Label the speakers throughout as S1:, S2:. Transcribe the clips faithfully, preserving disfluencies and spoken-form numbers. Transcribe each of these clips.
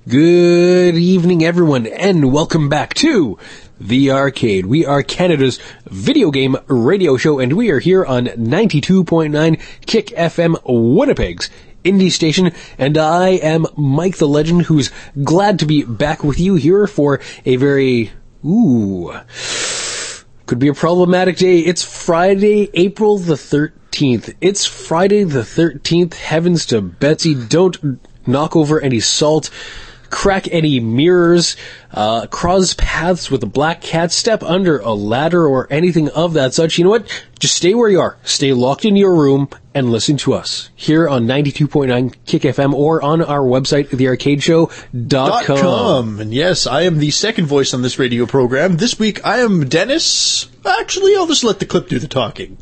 S1: Good evening, everyone, and welcome back to The Arcade. We are Canada's video game radio show, and we are here on ninety-two point nine Kick F M, Winnipeg's indie station, and I am Mike the Legend, who's glad to be back with you here for a very, ooh, could be a problematic day. It's Friday, April the thirteenth. It's Friday the thirteenth. Heavens to Betsy, don't knock over any salt, crack any mirrors, uh, cross paths with a black cat, step under a ladder or anything of that such. You know what? Just stay where you are. Stay locked in your room and listen to us here on ninety-two point nine Kick F M or on our website, the arcade show dot com.
S2: And yes, I am the second voice on this radio program. This week I am Dennis. Actually, I'll just let the clip do the talking.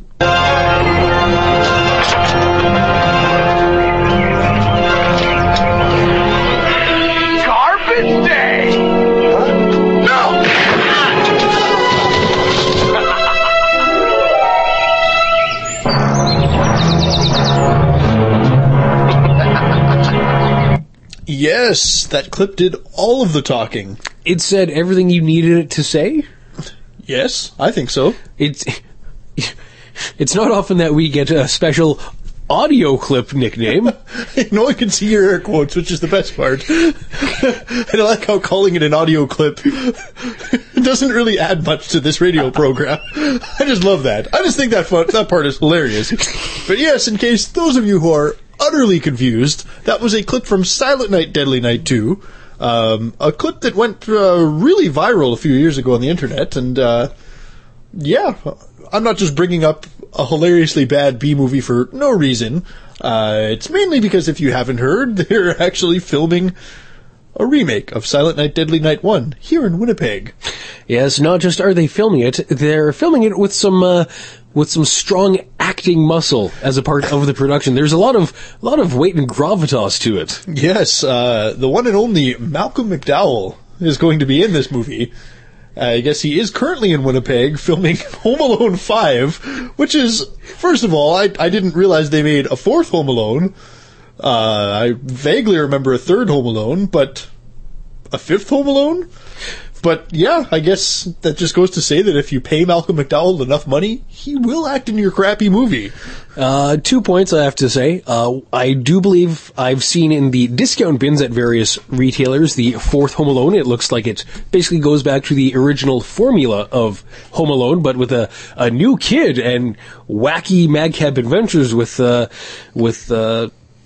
S3: Day. Huh? No!
S2: Yes, that clip did all of the talking.
S1: It said everything you needed it to say?
S2: Yes, I think so.
S1: It's, it's not often that we get a special audio clip nickname.
S2: No one can see your air quotes, which is the best part. And I like how calling it an audio clip doesn't really add much to this radio program. I just love that. I just think that fun, that part is hilarious. But yes, in case those of you who are utterly confused, that was a clip from Silent Night, Deadly Night two. Um, a clip that went uh, really viral a few years ago on the internet. And uh, yeah, I'm not just bringing up a hilariously bad B-movie for no reason. Uh, it's mainly because, if you haven't heard, they're actually filming a remake of Silent Night, Deadly Night one here in Winnipeg.
S1: Yes, not just are they filming it, they're filming it with some uh, with some strong acting muscle as a part of the production. There's a lot of a lot of weight and gravitas to it.
S2: Yes, uh, the one and only Malcolm McDowell is going to be in this movie. Uh, I guess he is currently in Winnipeg filming Home Alone five, which is, first of all, I, I didn't realize they made a fourth Home Alone. Uh, I vaguely remember a third Home Alone, but a fifth Home Alone? But yeah, I guess that just goes to say that if you pay Malcolm McDowell enough money, he will act in your crappy movie.
S1: Uh, two points I have to say. Uh, I do believe I've seen in the discount bins at various retailers the fourth Home Alone. It looks like it basically goes back to the original formula of Home Alone, but with a, a new kid and wacky madcap adventures with, uh, with, uh,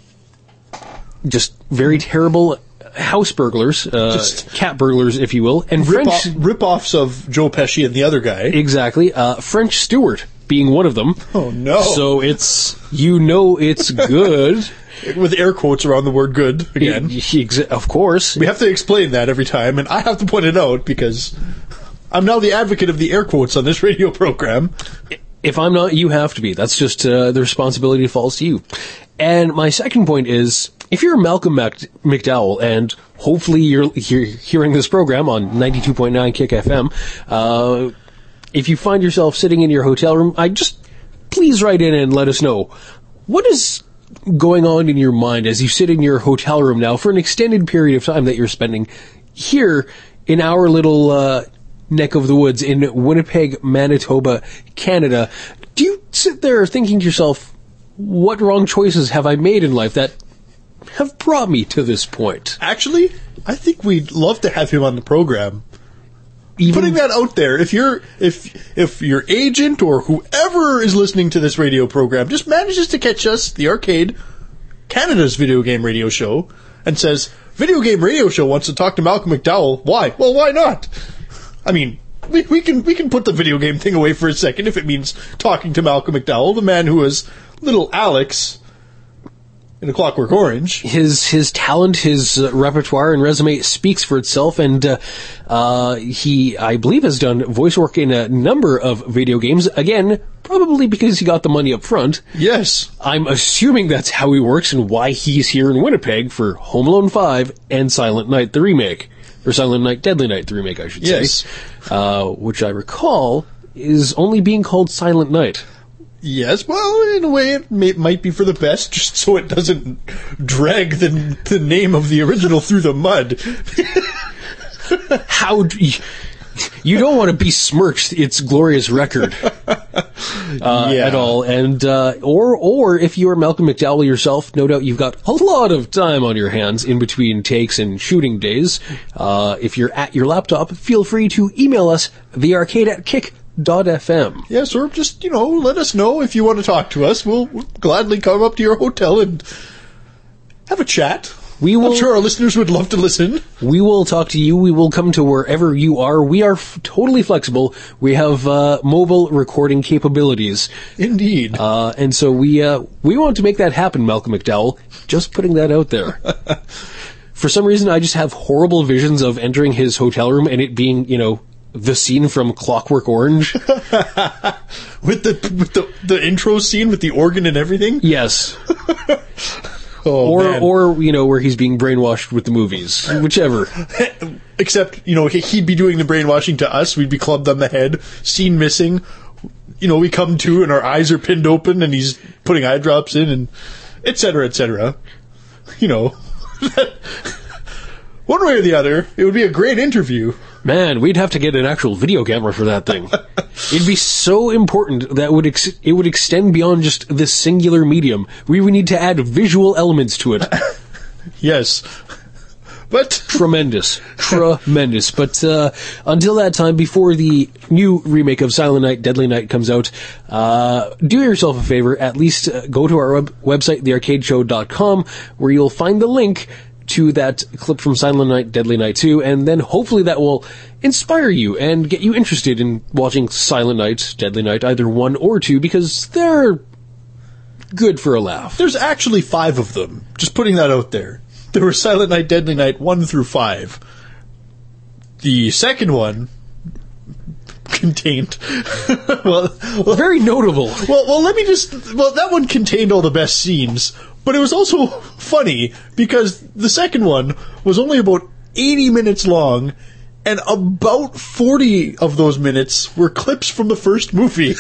S1: just very terrible house burglars, uh, Just cat burglars, if you will, and
S2: rip
S1: French...
S2: Off, rip-offs of Joe Pesci and the other guy.
S1: Exactly. Uh, French Stewart being one of them.
S2: Oh, no.
S1: So it's, you know it's good.
S2: With air quotes around the word good, again.
S1: It, of course.
S2: We have to explain that every time, and I have to point it out, because I'm now the advocate of the air quotes on this radio program.
S1: If I'm not, you have to be. That's just uh, the responsibility falls to you. And my second point is, if you're Malcolm Mac- McDowell, and hopefully you're, you're hearing this program on ninety-two point nine Kick F M, uh, if you find yourself sitting in your hotel room, I just, please write in and let us know. What is going on in your mind as you sit in your hotel room now for an extended period of time that you're spending here in our little uh, neck of the woods in Winnipeg, Manitoba, Canada? Do you sit there thinking to yourself, what wrong choices have I made in life that have brought me to this point?
S2: Actually, I think we'd love to have him on the program. Even putting that out there, if you're if if your agent or whoever is listening to this radio program just manages to catch us, the Arcade, Canada's video game radio show, and says, video game radio show wants to talk to Malcolm McDowell, why? Well, why not? I mean, we, we can we can put the video game thing away for a second if it means talking to Malcolm McDowell, the man who is little Alex in A Clockwork Orange.
S1: His his talent, his uh, repertoire and resume speaks for itself, and uh, uh, he, I believe, has done voice work in a number of video games. Again, probably because he got the money up front.
S2: Yes.
S1: I'm assuming that's how he works and why he's here in Winnipeg for Home Alone five and Silent Night, the remake. Or Silent Night, Deadly Night, the remake, I should
S2: yes.
S1: say. Uh, which I recall is only being called Silent Night.
S2: Yes, well, in a way, it may, might be for the best, just so it doesn't drag the the name of the original through the mud.
S1: How do you, you don't want to besmirch its glorious record uh,
S2: Yeah.
S1: at all, and uh, or or if you are Malcolm McDowell yourself, no doubt you've got a lot of time on your hands in between takes and shooting days. Uh, if you're at your laptop, feel free to email us the arcade at kick dot f m.
S2: Yes, or just, you know, let us know if you want to talk to us. We'll, we'll gladly come up to your hotel and have a chat.
S1: We will.
S2: I'm sure our listeners would love to listen.
S1: We will talk to you. We will come to wherever you are. We are f- totally flexible. We have uh, mobile recording capabilities,
S2: Indeed.
S1: uh, and so we uh, we want to make that happen, Malcolm McDowell. Just putting that out there. For some reason, I just have horrible visions of entering his hotel room and it being, you know, the scene from Clockwork Orange.
S2: with the with the, the intro scene with the organ and everything.
S1: Yes.
S2: Oh,
S1: Or,
S2: man.
S1: or, you know, where he's being brainwashed with the movies. Whichever.
S2: Except, you know, he- he'd be doing the brainwashing to us. We'd be clubbed on the head. Scene missing. You know, we come to and our eyes are pinned open and he's putting eye drops in and et cetera, et cetera. You know. One way or the other, it would be a great interview.
S1: Man, we'd have to get an actual video camera for that thing. It'd be so important that would ex- it would extend beyond just this singular medium. We would need to add visual elements to it.
S2: Yes. But
S1: Tremendous. Tremendous. But uh, until that time, before the new remake of Silent Night, Deadly Night comes out, uh, do yourself a favor, at least uh, go to our web- website, the arcade show dot com, where you'll find the link to that clip from Silent Night, Deadly Night two, and then hopefully that will inspire you and get you interested in watching Silent Night, Deadly Night, either one or two, because they're good for a laugh.
S2: there's actually five of them. Just putting that out there. There were Silent Night, Deadly Night one through five. The second one contained well, well
S1: Very notable.
S2: Well, well, let me just. Well, that one contained all the best scenes, but it was also funny because the second one was only about eighty minutes long, and about forty of those minutes were clips from the first movie.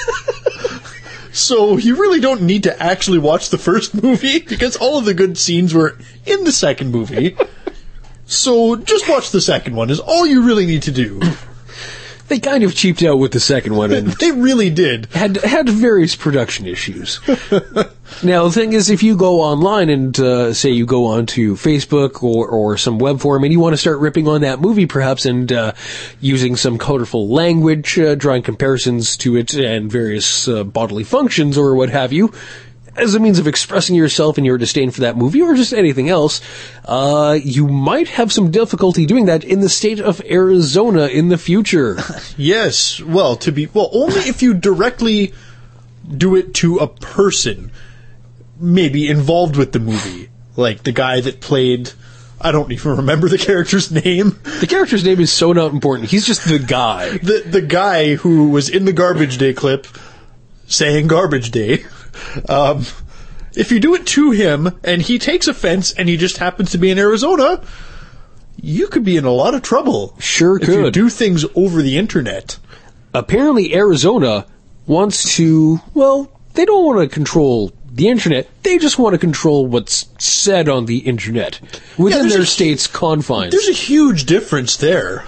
S2: So you really don't need to actually watch the first movie because all of the good scenes were in the second movie. So just watch the second one is all you really need to do.
S1: They kind of cheaped out with the second one and
S2: They really did.
S1: had had various production issues. Now, the thing is, if you go online and, uh, say you go onto Facebook or, or some web forum and you want to start ripping on that movie perhaps and uh, using some colorful language, uh, drawing comparisons to it and various uh, bodily functions or what have you, as a means of expressing yourself and your disdain for that movie or just anything else, uh, you might have some difficulty doing that in the state of Arizona in the future.
S2: Yes, well, to be well, only if you directly do it to a person, maybe involved with the movie, like the guy that played. I don't even remember the character's name.
S1: The character's name is so not important. He's just the guy.
S2: The the guy who was in the Garbage Day clip saying Garbage Day. Um, if you do it to him and he takes offense and he just happens to be in Arizona, you could be in a lot of trouble.
S1: Sure
S2: if you
S1: could.
S2: do things over the internet.
S1: Apparently Arizona wants to, well, they don't want to control the internet. They just want to control what's said on the internet within
S2: there's
S1: their
S2: a-
S1: state's confines.
S2: There's a huge difference there.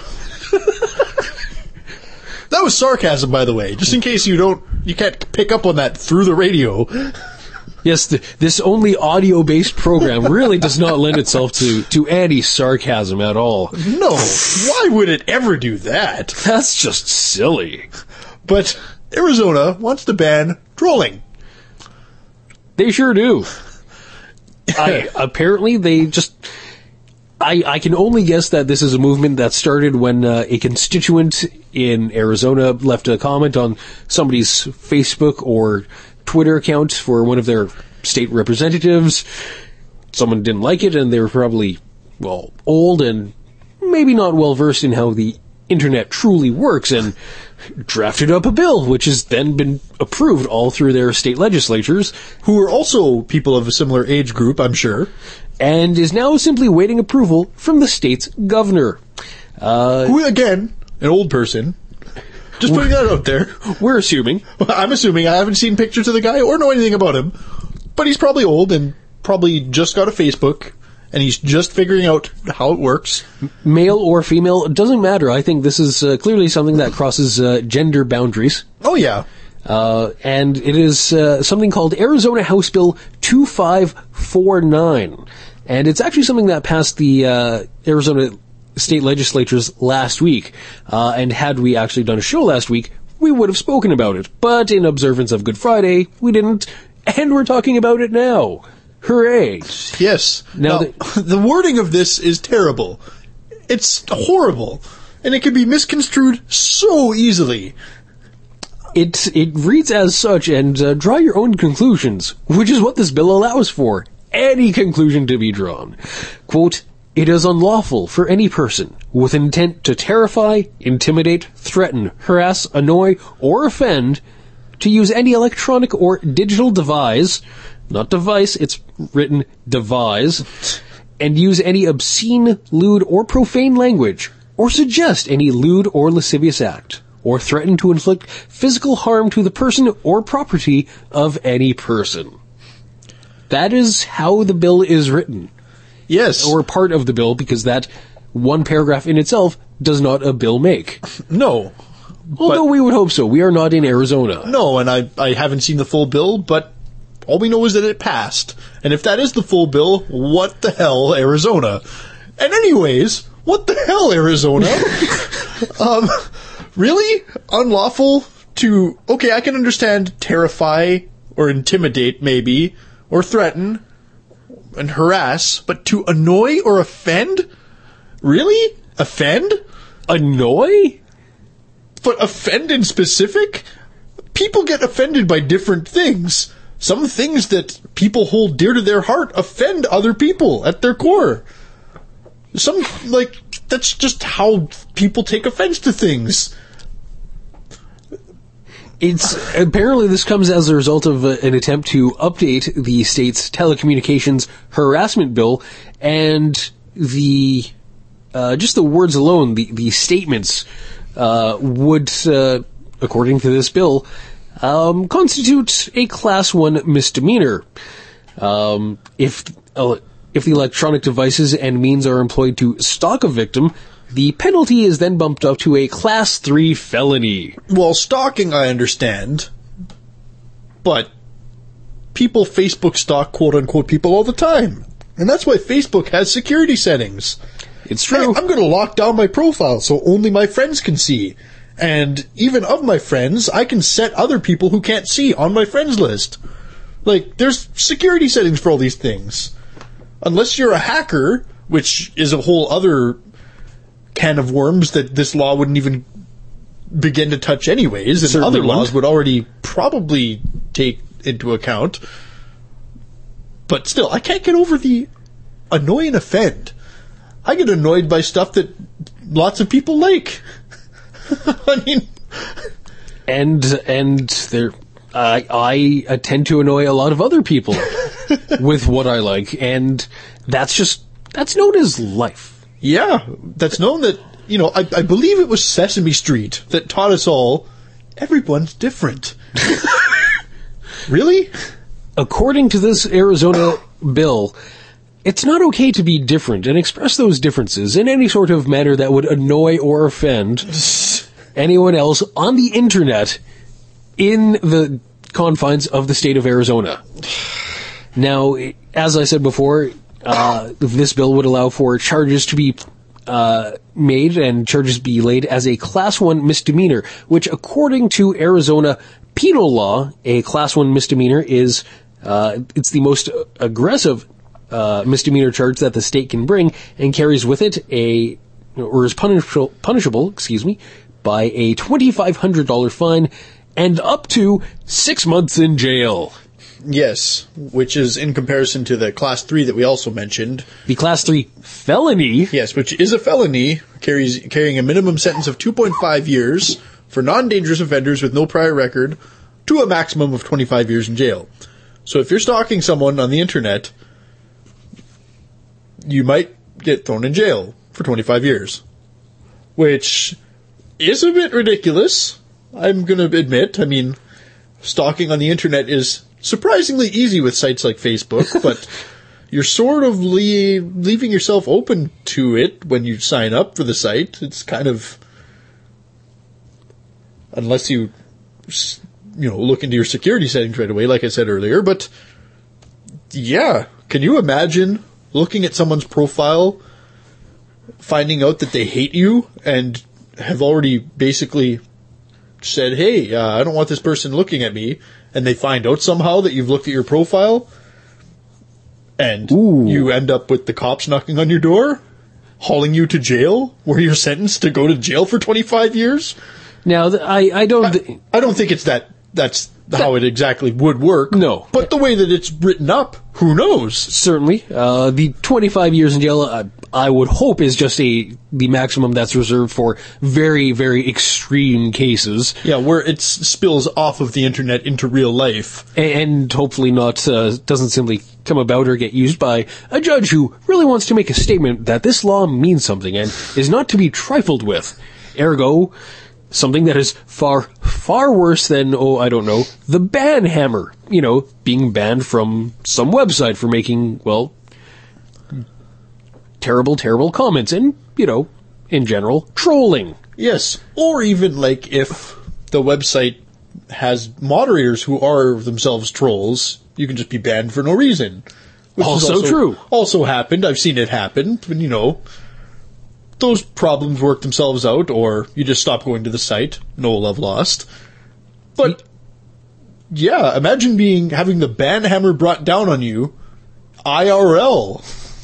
S2: That was sarcasm, by the way, just in case you don't, you can't pick up on that through the radio.
S1: Yes, the, this only audio-based program really does not lend itself to, to anti-sarcasm at all.
S2: No, why would it ever do that?
S1: That's just silly.
S2: But Arizona wants to ban trolling.
S1: They sure do. I, apparently, they just... I, I can only guess that this is a movement that started when uh, a constituent in Arizona left a comment on somebody's Facebook or Twitter account for one of their state representatives. Someone didn't like it, and they were probably, well, old and maybe not well versed in how the internet truly works, and drafted up a bill, which has then been approved all through their state legislatures,
S2: Who are also people of a similar age group, I'm sure.
S1: and is now simply waiting approval from the state's governor. Uh,
S2: Who, again, an old person. Just putting that out there.
S1: We're assuming.
S2: I'm assuming. I haven't seen pictures of the guy or know anything about him. But he's probably old and probably just got a Facebook, and he's just figuring out how it works.
S1: Male or female, it doesn't matter. I think this is uh, clearly something that crosses uh, gender boundaries.
S2: Oh, yeah.
S1: Uh, and it is uh, something called Arizona House Bill two five four nine. And it's actually something that passed the uh, Arizona state legislatures last week. Uh, and had we actually done a show last week, we would have spoken about it. But in observance of Good Friday, we didn't. And we're talking about it now. Hooray.
S2: Yes.
S1: Now,
S2: now
S1: the,
S2: the wording of this is terrible. It's horrible. And it can be misconstrued so easily.
S1: It, it reads as such, and uh, draw your own conclusions, which is what this bill allows for. Any conclusion to be drawn. Quote, it is unlawful for any person with intent to terrify, intimidate, threaten, harass, annoy, or offend to use any electronic or digital device, not device, it's written devise, and use any obscene, lewd, or profane language, or suggest any lewd or lascivious act, or threaten to inflict physical harm to the person or property of any person. That is how the bill is written.
S2: Yes.
S1: Or part of the bill, because that one paragraph in itself does not a bill make.
S2: No.
S1: Although
S2: but,
S1: we would hope so. We are not in Arizona.
S2: No, and I, I haven't seen the full bill, but all we know is that it passed. And if that is the full bill, what the hell, Arizona? And anyways, what the hell, Arizona? um, really? Unlawful to... Okay, I can understand terrify or intimidate, maybe, or threaten and harass, but to annoy or offend? Really? Offend?
S1: Annoy?
S2: But offend in specific? People get offended by different things. Some things that people hold dear to their heart offend other people at their core. Some, like, that's just how people take offense to things.
S1: It's apparently this comes as a result of uh, an attempt to update the state's telecommunications harassment bill, and the uh, just the words alone, the the statements uh, would, uh, according to this bill, um, constitute a class one misdemeanor um, if uh, if the electronic devices and means are employed to stalk a victim. The penalty is then bumped up to a Class three felony.
S2: Well, stalking I understand, but people Facebook stalk quote-unquote people all the time. And that's why Facebook has security settings.
S1: It's true.
S2: Hey, I'm going to lock down my profile so only my friends can see. And even of my friends, I can set other people who can't see on my friends list. Like, there's security settings for all these things. Unless you're a hacker, which is a whole other can of worms that this law wouldn't even begin to touch anyways, and
S1: Certainly
S2: other
S1: wouldn't.
S2: laws would already probably take into account. But still, I can't get over the annoy and offend. I get annoyed by stuff that lots of people like. I mean...
S1: And, and there, I, I tend to annoy a lot of other people with what I like, and that's just, that's known as life.
S2: Yeah, that's known that, you know, I, I believe it was Sesame Street that taught us all, everyone's different. Really?
S1: According to this Arizona bill, it's not okay to be different and express those differences in any sort of manner that would annoy or offend anyone else on the internet in the confines of the state of Arizona. Now, as I said before, Uh, this bill would allow for charges to be uh, made and charges be laid as a Class one misdemeanor, which according to Arizona penal law, a Class one misdemeanor is, uh, it's the most aggressive uh, misdemeanor charge that the state can bring and carries with it a, or is punishable, punishable, excuse me, by a twenty-five hundred dollars fine and up to six months in jail.
S2: Yes, which is in comparison to the Class three that we also mentioned.
S1: The Class three felony?
S2: Yes, which is a felony, carries carrying a minimum sentence of two point five years for non-dangerous offenders with no prior record to a maximum of twenty-five years in jail. So if you're stalking someone on the internet, you might get thrown in jail for twenty-five years. Which is a bit ridiculous, I'm going to admit, I mean, stalking on the internet is surprisingly easy with sites like Facebook, but you're sort of le- leaving yourself open to it when you sign up for the site. It's kind of, unless you, you know, look into your security settings right away, like I said earlier, but yeah, can you imagine looking at someone's profile, finding out that they hate you and have already basically said, hey, uh, I don't want this person looking at me, and they find out somehow that you've looked at your profile, and
S1: Ooh.
S2: you end up with the cops knocking on your door, hauling you to jail, where you're sentenced to go to jail for twenty-five years?
S1: Now, th- I, I don't... Th-
S2: I, I don't think it's that, that's how it exactly would work.
S1: No.
S2: But the way that it's written up, who knows?
S1: Certainly. Uh, the twenty-five years in jail, uh, I would hope, is just a the maximum that's reserved for very, very extreme cases.
S2: Yeah, where it spills off of the internet into real life.
S1: And hopefully not, uh, doesn't simply come about or get used by a judge who really wants to make a statement that this law means something and is not to be trifled with. Ergo, something that is far, far worse than, oh, I don't know, the ban hammer. You know, being banned from some website for making, well, terrible, terrible comments and, you know, in general, trolling.
S2: Yes, or even like if the website has moderators who are themselves trolls, you can just be banned for no reason. Which
S1: Also,
S2: is also
S1: true.
S2: Also happened. I've seen it happen. But, you know, those problems work themselves out, or you just stop going to the site. No love lost. But yeah, imagine being having the ban hammer brought down on you, I R L.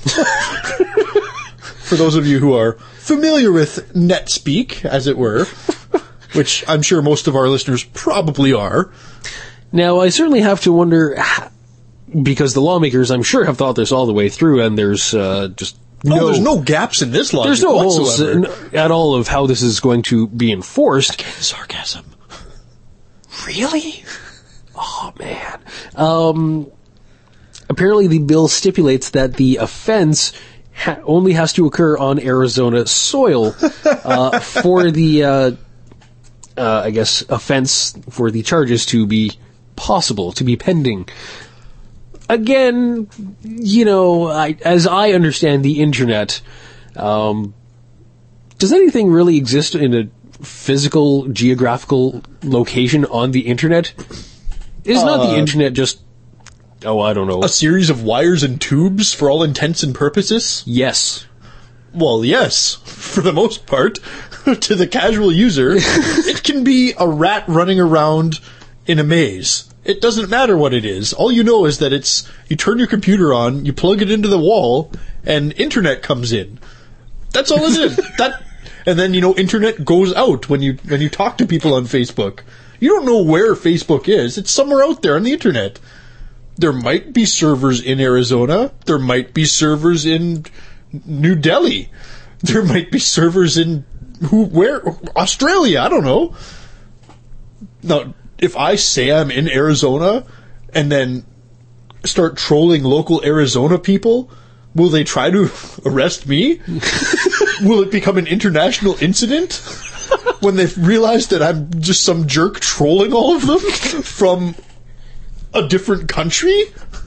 S2: For those of you who are familiar with NetSpeak, as it were, which I'm sure most of our listeners probably are.
S1: Now, I certainly have to wonder, because the lawmakers, I'm sure, have thought this all the way through, and there's uh, just
S2: No,
S1: no...
S2: there's no gaps in this logic
S1: There's no holes
S2: whatsoever.
S1: in, at all of how this is going to be enforced.
S2: Again, sarcasm.
S1: Really? Oh, man. Um, apparently the bill stipulates that the offense ha- only has to occur on Arizona soil uh, for the, uh, uh, I guess, offense for the charges to be possible, to be pending. Again, you know, I, as I understand the internet, um, does anything really exist in a physical, geographical location on the internet? Is not
S2: Uh,
S1: the internet just, oh, I don't know.
S2: A series of wires and tubes for all intents and purposes?
S1: Yes.
S2: Well, yes, for the most part. To the casual user, it can be a rat running around in a maze. It doesn't matter what it is. All you know is that it's, you turn your computer on, you plug it into the wall, and internet comes in. That's all it is. That, and then, you know, internet goes out when you, when you talk to people on Facebook. You don't know where Facebook is. It's somewhere out there on the internet. There might be servers in Arizona. There might be servers in New Delhi. There might be servers in who, where, Australia. I don't know. Now, if I say I'm in Arizona and then start trolling local Arizona people, will they try to arrest me? Will it become an international incident when they've realized that I'm just some jerk trolling all of them from a different country?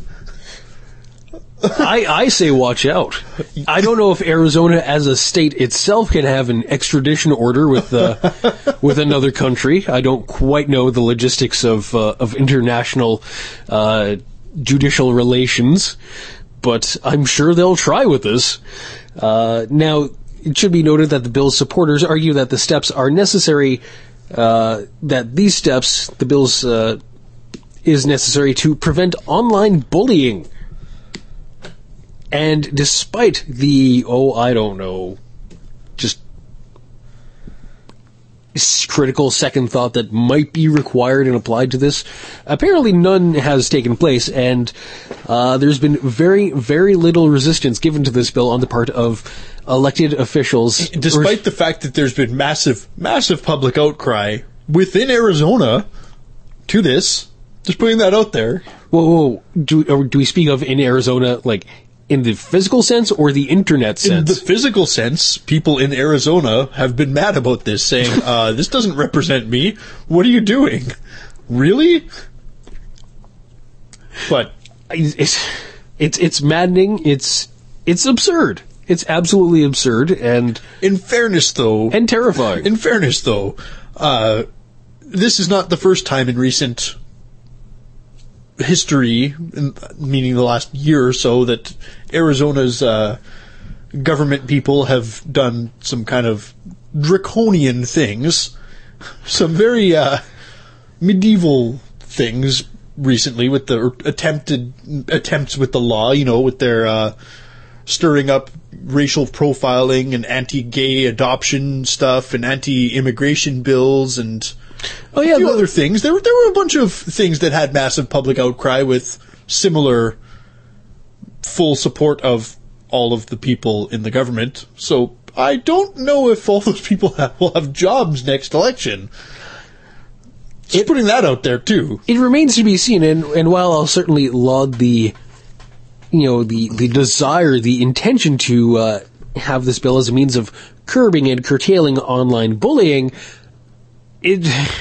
S1: I, I say watch out. I don't know if Arizona as a state itself can have an extradition order with uh, with another country. I don't quite know the logistics of uh, of international uh, judicial relations, but I'm sure they'll try with this. Uh, now, it should be noted that the bill's supporters argue that the steps are necessary, uh, that these steps, the bill's, uh, is necessary to prevent online bullying. And despite the, oh, I don't know, just critical second thought that might be required and applied to this, apparently none has taken place, and uh, there's been very, very little resistance given to this bill on the part of elected officials.
S2: Despite the fact that there's been massive, massive public outcry within Arizona to this, just putting that out there.
S1: Whoa, whoa, do, or do we speak of in Arizona, like, in the physical sense or the internet sense?
S2: In the physical sense, people in Arizona have been mad about this, saying, uh, this doesn't represent me. What are you doing? Really? But
S1: it's it's it's maddening. It's it's absurd. It's absolutely absurd and
S2: in fairness, though,
S1: and terrifying.
S2: In fairness, though, uh, this is not the first time in recent history, meaning the last year or so, that Arizona's uh, government people have done some kind of draconian things, some very uh, medieval things recently with the attempted attempts with the law, you know, with their uh, stirring up racial profiling and anti-gay adoption stuff and anti-immigration bills and
S1: oh, yeah,
S2: a few
S1: the,
S2: other things. There, there were a bunch of things that had massive public outcry with similar full support of all of the people in the government. So I don't know if all those people have, will have jobs next election. Just it, putting that out there, too.
S1: It remains to be seen, and, and while I'll certainly laud the, you know, the, the desire, the intention to uh, have this bill as a means of curbing and curtailing online bullying, it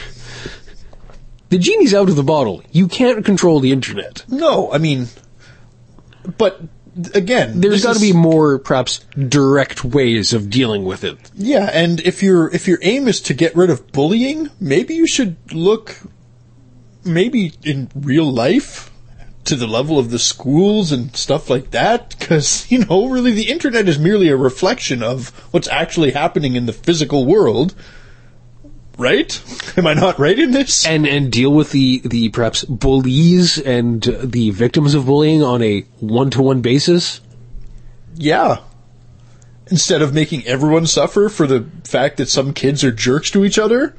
S1: the genie's out of the bottle. You can't control the internet.
S2: No, I mean, but again,
S1: there's got to be more, perhaps, direct ways of dealing with it.
S2: Yeah, and if your if your aim is to get rid of bullying, maybe you should look, maybe in real life, to the level of the schools and stuff like that, because, you know, really the internet is merely a reflection of what's actually happening in the physical world. Right? Am I not right in this?
S1: And and deal with the, the perhaps bullies and uh, the victims of bullying on a one-to-one basis?
S2: Yeah. Instead of making everyone suffer for the fact that some kids are jerks to each other?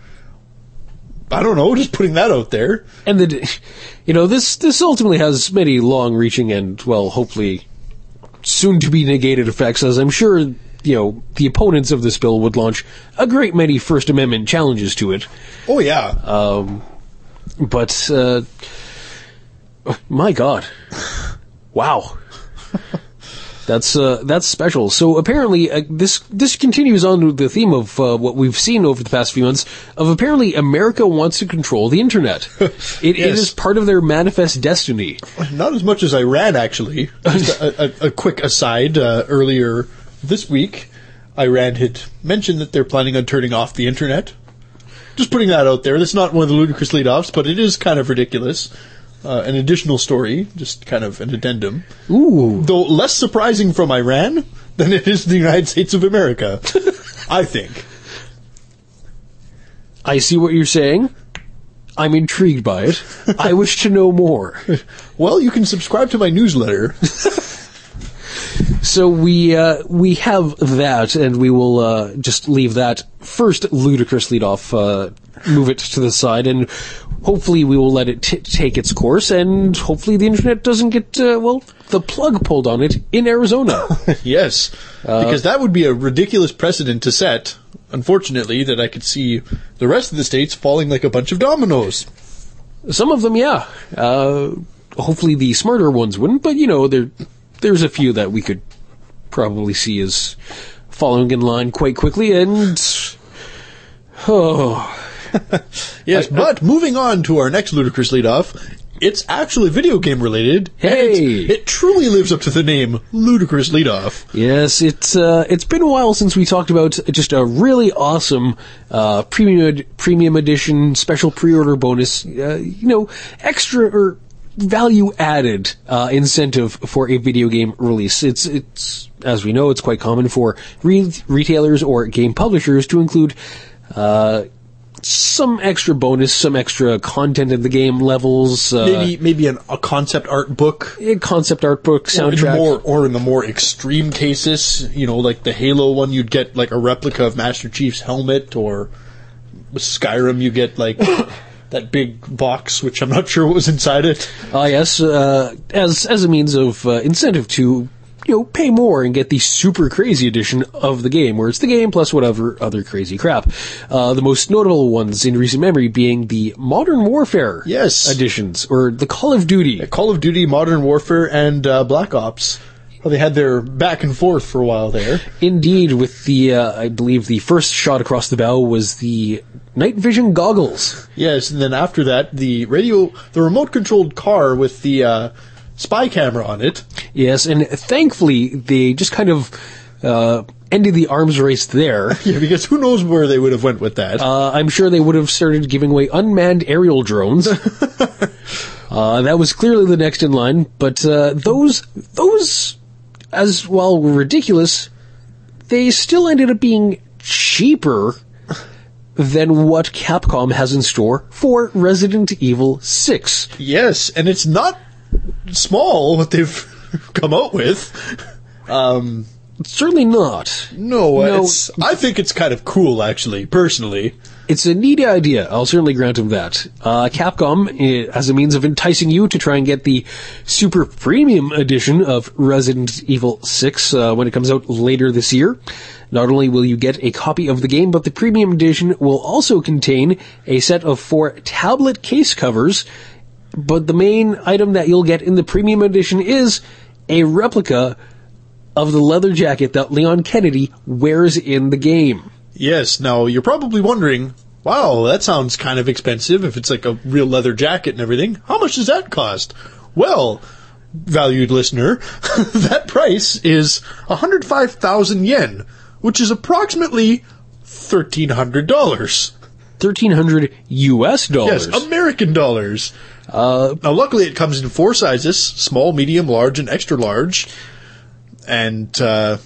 S2: I don't know, just putting that out there.
S1: And the, you know, this, this ultimately has many long-reaching and, well, hopefully soon-to-be negated effects, as I'm sure, you know, the opponents of this bill would launch a great many First Amendment challenges to it.
S2: Oh, yeah.
S1: Um, but, uh, my God. Wow. That's, uh, that's special. So apparently, uh, this, this continues on the theme of, uh, what we've seen over the past few months of apparently America wants to control the internet. It, yes. It is part of their manifest destiny.
S2: Not as much as Iran, actually. Just a, a, a quick aside, uh, earlier this week, Iran had mentioned that they're planning on turning off the internet. Just putting that out there. That's not one of the ludicrous lead-offs, but it is kind of ridiculous. Uh, an additional story, just kind of an addendum.
S1: Ooh.
S2: Though less surprising from Iran than it is the United States of America, I think.
S1: I see what you're saying. I'm intrigued by it. I wish to know more.
S2: Well, you can subscribe to my newsletter.
S1: So we uh, we have that, and we will uh, just leave that first ludicrous lead off, uh, move it to the side, and hopefully we will let it t- take its course, and hopefully the internet doesn't get, uh, well, the plug pulled on it in Arizona.
S2: Yes, uh, because that would be a ridiculous precedent to set, unfortunately, that I could see the rest of the states falling like a bunch of dominoes.
S1: Some of them, yeah. Uh, hopefully the smarter ones wouldn't, but, you know, there there's a few that we could probably see as following in line quite quickly, and oh
S2: yes. I, but I, moving on to our next ludicrous leadoff, it's actually video game related.
S1: Hey,
S2: it, it truly lives up to the name ludicrous leadoff.
S1: Yes, it's uh, it's been a while since we talked about just a really awesome uh, premium premium edition special pre-order bonus. Uh, you know, extra or value added uh, incentive for a video game release. It's it's as we know, it's quite common for re- retailers or game publishers to include uh, some extra bonus, some extra content in the game levels. Uh,
S2: maybe maybe an, a concept art book,
S1: a concept art book, soundtrack,
S2: or in, more, or in the more extreme cases, you know, like the Halo one, you'd get like a replica of Master Chief's helmet, or with Skyrim, you get like. That big box, which I'm not sure what was inside it.
S1: Ah, uh, yes, uh, as as a means of uh, incentive to, you know, pay more and get the super crazy edition of the game, where it's the game plus whatever other crazy crap. Uh, the most notable ones in recent memory being the Modern Warfare
S2: yes.
S1: editions, or the Call of Duty.
S2: Yeah, Call of Duty, Modern Warfare, and uh, Black Ops. Well, they had their back and forth for a while there.
S1: Indeed, with the, uh, I believe the first shot across the bow was the night vision goggles.
S2: Yes, and then after that, the radio, the remote-controlled car with the uh, spy camera on it.
S1: Yes, and thankfully, they just kind of uh, ended the arms race there.
S2: Yeah, because who knows where they would have went with that.
S1: Uh, I'm sure they would have started giving away unmanned aerial drones. uh, that was clearly the next in line, but uh, those, those, as well, were ridiculous. They still ended up being cheaper than what Capcom has in store for Resident Evil six.
S2: Yes, and it's not small what they've come out with. Um,
S1: Certainly not.
S2: no,
S1: No.
S2: It's, I think it's kind of cool, actually, personally.
S1: It's a neat idea. I'll certainly grant him that. Uh, Capcom, eh, as a means of enticing you to try and get the super premium edition of Resident Evil six uh, when it comes out later this year. Not only will you get a copy of the game, but the premium edition will also contain a set of four tablet case covers. But the main item that you'll get in the premium edition is a replica of the leather jacket that Leon Kennedy wears in the game.
S2: Yes, now you're probably wondering, wow, that sounds kind of expensive if it's like a real leather jacket and everything. How much does that cost? Well, valued listener, that price is one hundred five thousand yen, which is approximately thirteen hundred dollars.
S1: thirteen hundred U S dollars.
S2: Yes, American dollars. Uh, now, luckily, it comes in four sizes, small, medium, large, and extra large. And, uh,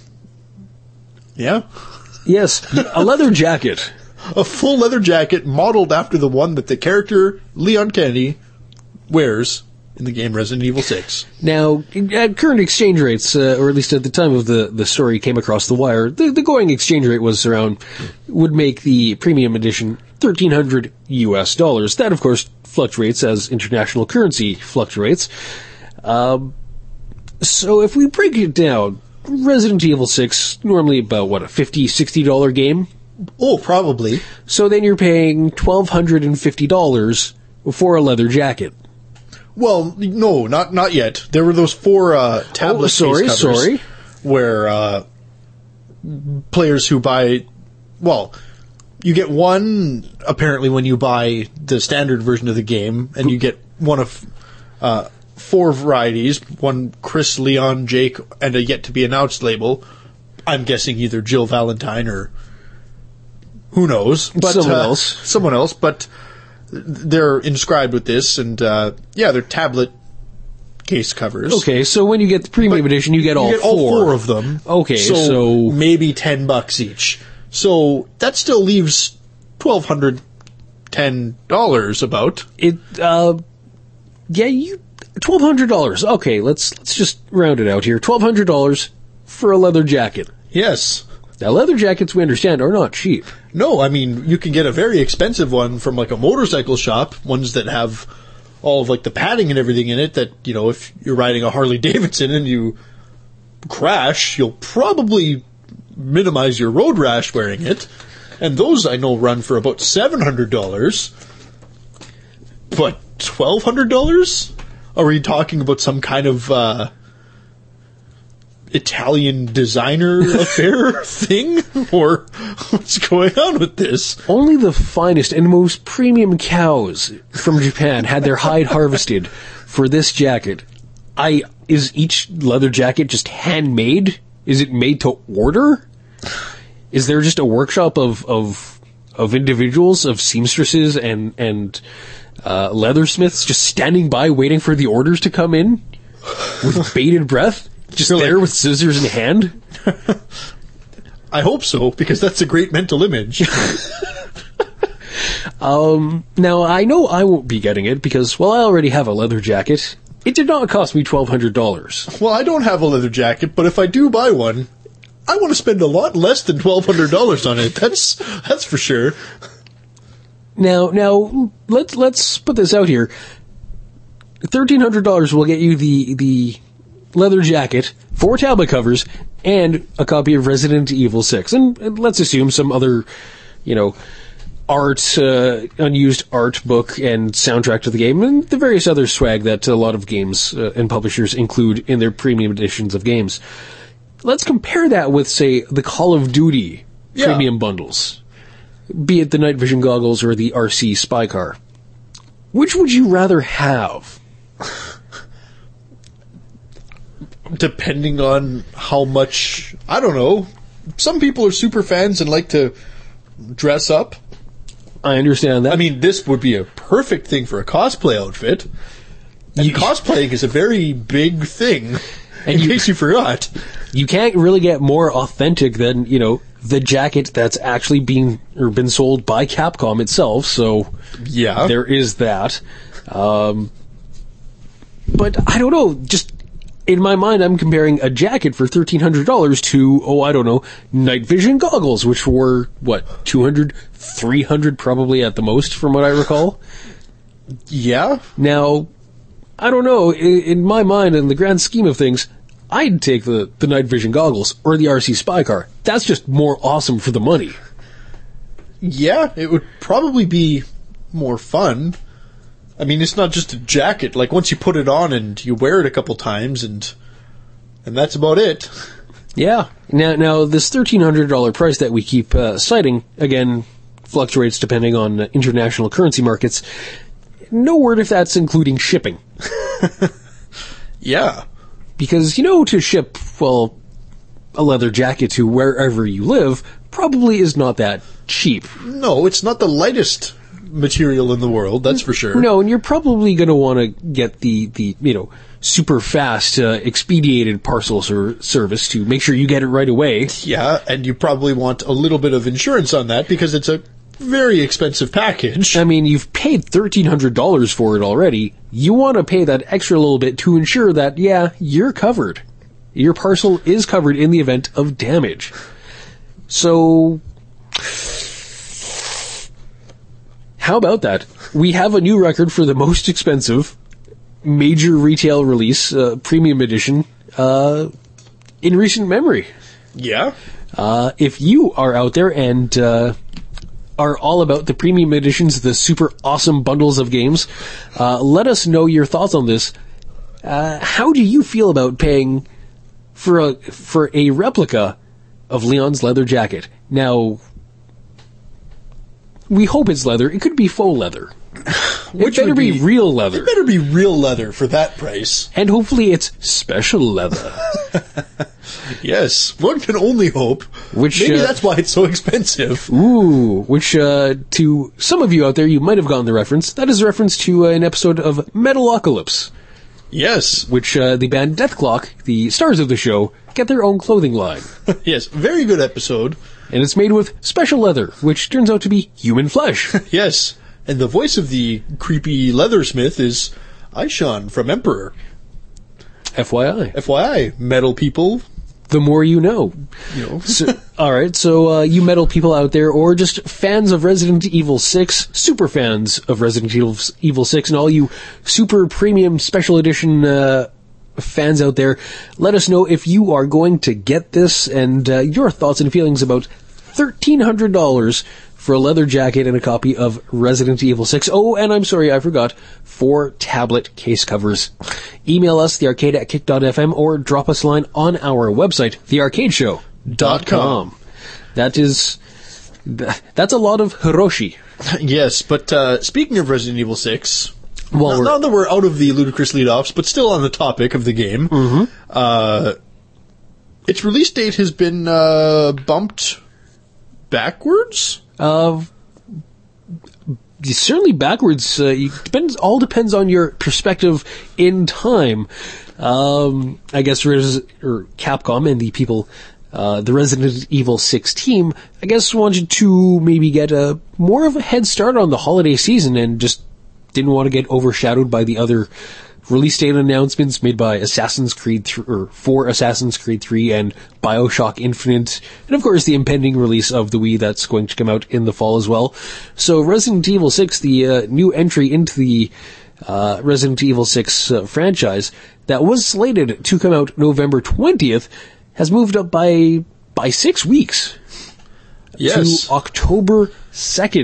S2: yeah.
S1: Yes, a leather jacket.
S2: A full leather jacket modeled after the one that the character Leon Kennedy wears in the game Resident Evil six.
S1: Now, at current exchange rates, uh, or at least at the time of the, the story came across the wire, the, the going exchange rate was around, would make the premium edition thirteen hundred U S dollars. That, of course, fluctuates as international currency fluctuates. Um, so if we break it down, Resident Evil six, normally about, what, a fifty dollars, sixty dollars game?
S2: Oh, probably.
S1: So then you're paying one thousand two hundred fifty dollars for a leather jacket.
S2: Well, no, not not yet. There were those four uh, tablet
S1: Oh, sorry,
S2: case covers
S1: sorry.
S2: where uh, players who buy, well, you get one apparently when you buy the standard version of the game, and you get one of uh, four varieties: one Chris, Leon, Jake, and a yet to be announced label. I'm guessing either Jill Valentine or who knows, but
S1: Someone
S2: uh,
S1: else.
S2: someone else, but. They're inscribed with this, and uh, yeah, they're tablet case covers.
S1: Okay, so when you get the premium
S2: But
S1: edition, you get, all,
S2: you get
S1: four.
S2: all four of them.
S1: Okay,
S2: so,
S1: so-
S2: maybe ten bucks each. So that still leaves twelve hundred ten dollars about.
S1: It, uh, yeah, you, twelve hundred dollars. Okay, let's, let's just round it out here. twelve hundred dollars for a leather jacket.
S2: Yes.
S1: Now, leather jackets, we understand, are not cheap.
S2: No, I mean you can get a very expensive one from like a motorcycle shop, ones that have all of like the padding and everything in it. That, you know, if you're riding a Harley Davidson and you crash, you'll probably minimize your road rash wearing it. And those I know run for about seven hundred dollars. But twelve hundred dollars? Are we talking about some kind of uh, Italian designer affair thing? Or what's going on with this?
S1: Only the finest and most premium cows from Japan had their hide harvested for this jacket. I, is each leather jacket just handmade? Is it made to order? Is there just a workshop of, of, of individuals, of seamstresses and, and, uh, leathersmiths just standing by waiting for the orders to come in with bated breath? Just
S2: You're
S1: there
S2: like-
S1: with scissors in hand?
S2: I hope so, because that's a great mental image.
S1: Now, I know I won't be getting it because, well, I already have a leather jacket. It did not cost me twelve hundred dollars.
S2: Well, I don't have a leather jacket, but if I do buy one, I want to spend a lot less than twelve hundred dollars on it. That's that's for sure.
S1: Now, now, let's, let's put this out here. thirteen hundred dollars will get you the, the leather jacket, four tablet covers, and a copy of Resident Evil six. And, and let's assume some other, you know, art, uh, unused art book and soundtrack to the game, and the various other swag that a lot of games uh, and publishers include in their premium editions of games. Let's compare that with, say, the Call of Duty
S2: Yeah.
S1: premium bundles, be it the night vision goggles or the R C spy car. Which would you rather have?
S2: Depending on how much, I don't know. Some people are super fans and like to dress up.
S1: I understand that.
S2: I mean, this would be a perfect thing for a cosplay outfit. And
S1: You-
S2: cosplaying is a very big thing,
S1: And
S2: in
S1: you-
S2: case you forgot.
S1: you can't really get more authentic than, you know, the jacket that's actually being, or been sold by Capcom itself, so
S2: Yeah.
S1: there is that. Um, but I don't know, just in my mind, I'm comparing a jacket for thirteen hundred dollars to, oh, I don't know, night vision goggles, which were, what, two hundred, three hundred probably at the most, from what I recall.
S2: Yeah.
S1: Now, I don't know, in, in my mind, in the grand scheme of things, I'd take the, the night vision goggles or the R C spy car. That's just more awesome for the money.
S2: Yeah, it would probably be more fun. I mean, it's not just a jacket. Like, once you put it on and you wear it a couple times and and that's about it.
S1: Yeah. Now, now this thirteen hundred dollars price that we keep uh, citing, again, fluctuates depending on uh, international currency markets. No word if that's including shipping.
S2: Yeah.
S1: Because, you know, to ship, well, a leather jacket to wherever you live probably is not that cheap.
S2: No, it's not the lightest material in the world, that's for sure.
S1: No, and you're probably going to want to get the, the, you know, super fast, uh, expedited parcel ser- service to make sure you get it right away.
S2: Yeah, and you probably want a little bit of insurance on that because it's a very expensive package.
S1: I mean, you've paid thirteen hundred dollars for it already. You want to pay that extra little bit to ensure that, yeah, you're covered. Your parcel is covered in the event of damage. So, how about that? We have a new record for the most expensive major retail release, uh, premium edition, uh, in recent memory.
S2: Yeah.
S1: Uh, if you are out there and, uh, are all about the premium editions, the super awesome bundles of games, uh, let us know your thoughts on this. Uh, how do you feel about paying for a, for a replica of Leon's leather jacket? Now, we hope it's leather. It could be faux leather.
S2: Which
S1: it better
S2: would
S1: be,
S2: be-
S1: real leather.
S2: It better be real leather for that price.
S1: And hopefully it's special leather.
S2: Yes, one can only hope.
S1: Which,
S2: Maybe
S1: uh,
S2: that's why it's so expensive.
S1: Ooh, which, uh, to some of you out there, you might have gotten the reference. That is a reference to uh, an episode of Metalocalypse,
S2: Yes.
S1: which, uh, the band Deathclock, the stars of the show, get their own clothing line.
S2: Yes, very good episode.
S1: And it's made with special leather, which turns out to be human flesh.
S2: Yes, and the voice of the creepy leathersmith is Aishan from Emperor.
S1: F Y I.
S2: F Y I, metal people,
S1: The more you know.
S2: you know.
S1: So, alright, so, uh, you metal people out there, or just fans of Resident Evil six, super fans of Resident Evil, Evil six, and all you super premium special edition, uh, fans out there, let us know if you are going to get this and, uh, your thoughts and feelings about thirteen hundred dollars for a leather jacket and a copy of Resident Evil six. Oh, and I'm sorry, I forgot, four tablet case covers. Email us, the arcade at kick dot f m, or drop us a line on our website, the arcade show dot com. That is, that's a lot of Hiroshi.
S2: Yes, but uh, speaking of Resident Evil six,
S1: Well,
S2: now,
S1: we're-
S2: now that we're out of the ludicrous lead-offs, but still on the topic of the game,
S1: Mm-hmm.
S2: uh, its release date has been uh, bumped backwards?
S1: Uh, certainly backwards. Uh, you, depends. All depends on your perspective in time. Um, I guess Res- or Capcom and the people, uh, the Resident Evil six team, I guess wanted to maybe get a more of a head start on the holiday season and just didn't want to get overshadowed by the other release date announcements made by Assassin's Creed th- or for Assassin's Creed three and BioShock Infinite, and of course the impending release of the Wii that's going to come out in the fall as well. So Resident Evil six, the uh, new entry into the uh, Resident Evil six uh, franchise that was slated to come out November twentieth, has moved up by by six weeks
S2: Yes.
S1: to October second.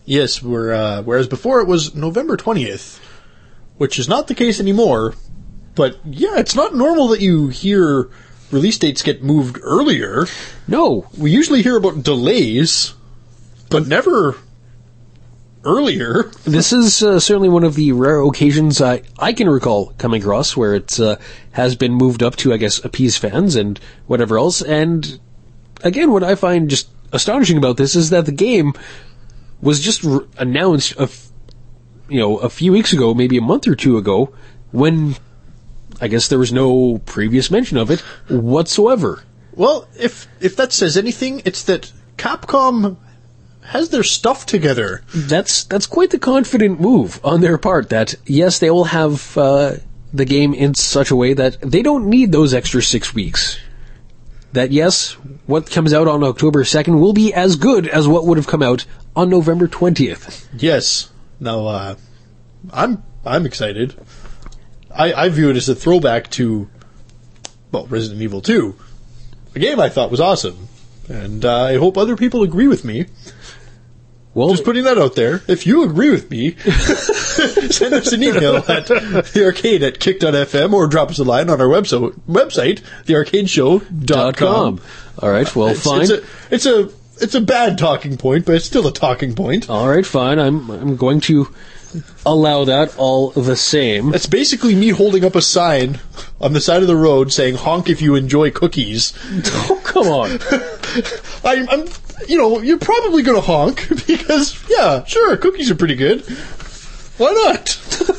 S2: Yes, we're, uh, whereas before it was November twentieth, which is not the case anymore. But yeah, it's not normal that you hear release dates get moved earlier.
S1: No.
S2: We usually hear about delays, but never earlier.
S1: This is uh, certainly one of the rare occasions I, I can recall coming across where it uh, has been moved up to, I guess, appease fans and whatever else. And again, what I find just astonishing about this is that the game was just re- announced a, f- you know, a few weeks ago, maybe a month or two ago, when I guess there was no previous mention of it whatsoever.
S2: Well, if if that says anything, it's that Capcom has their stuff together.
S1: That's that's quite the confident move on their part, that yes, they will have uh, the game in such a way that they don't need those extra six weeks. That yes, what comes out on October second will be as good as what would have come out on November twentieth.
S2: Yes. Now, uh, I'm I'm excited. I, I view it as a throwback to, well, Resident Evil two. A game I thought was awesome. And uh, I hope other people agree with me.
S1: Well,
S2: Just putting that out there. If you agree with me, send us an email at thearcade at kick dot f m or drop us a line on our website, website the arcade show dot com.
S1: All right, well,
S2: It's,
S1: fine.
S2: it's, a, it's, a, it's a bad talking point, but it's still a talking point.
S1: All right, fine. I'm I'm going to allow that all the same.
S2: That's basically me holding up a sign on the side of the road saying, honk if you enjoy cookies.
S1: Oh, come on.
S2: I, I'm, you know, you're probably going to honk because, yeah, sure, cookies are pretty good. Why not?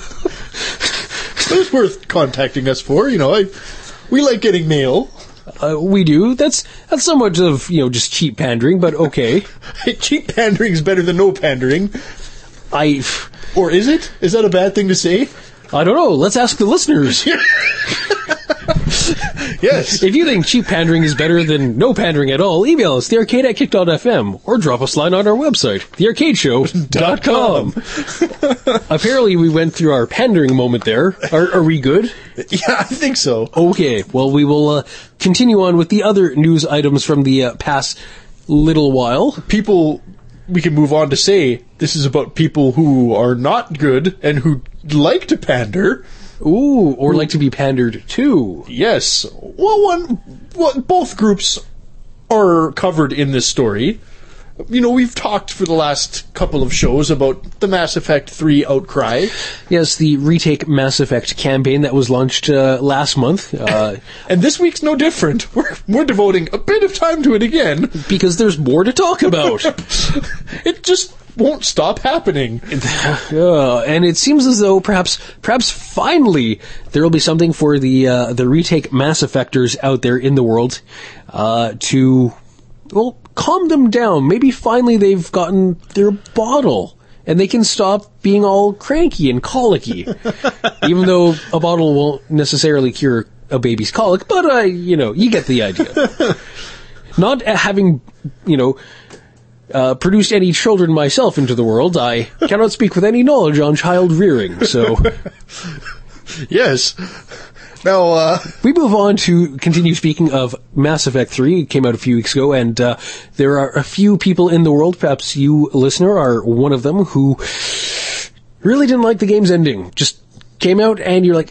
S2: It's worth contacting us for, you know, I, we like getting mail.
S1: Uh, we do. That's that's somewhat of, you know, just cheap pandering, but okay.
S2: Cheap pandering is better than no pandering.
S1: I...
S2: Or is it? Is that a bad thing to say?
S1: I don't know. Let's ask the listeners.
S2: Yes.
S1: If you think cheap pandering is better than no pandering at all, email us, the arcade at kick dot f m, or drop us a line on our website, the arcade show dot com. Apparently we went through our pandering moment there. Are, are we good?
S2: Yeah, I think so.
S1: Okay, well, we will uh, continue on with the other news items from the uh, past little while.
S2: People, we can move on to say, this is about people who are not good and who like to pander.
S1: Ooh, or like to be pandered to.
S2: Yes. Well, one, well, both groups are covered in this story. You know, we've talked for the last couple of shows about the Mass Effect three outcry.
S1: Yes, the Retake Mass Effect campaign that was launched uh, last month. Uh,
S2: And this week's no different. We're, we're devoting a bit of time to it again.
S1: because there's more to talk about.
S2: It just won't stop happening.
S1: Uh, and it seems as though perhaps, perhaps finally there will be something for the uh, the Retake Mass Effectors out there in the world uh, to, well, calm them down. Maybe finally they've gotten their bottle and they can stop being all cranky and colicky. Even though a bottle won't necessarily cure a baby's colic, but uh, you know, you get the idea. Not having, you know, Uh, produced any children myself into the world, I cannot speak with any knowledge on child rearing, so
S2: Yes. Now, uh...
S1: we move on to continue speaking of Mass Effect three. It came out a few weeks ago, and uh, there are a few people in the world, perhaps you, listener, are one of them, who really didn't like the game's ending. Just came out and you're like,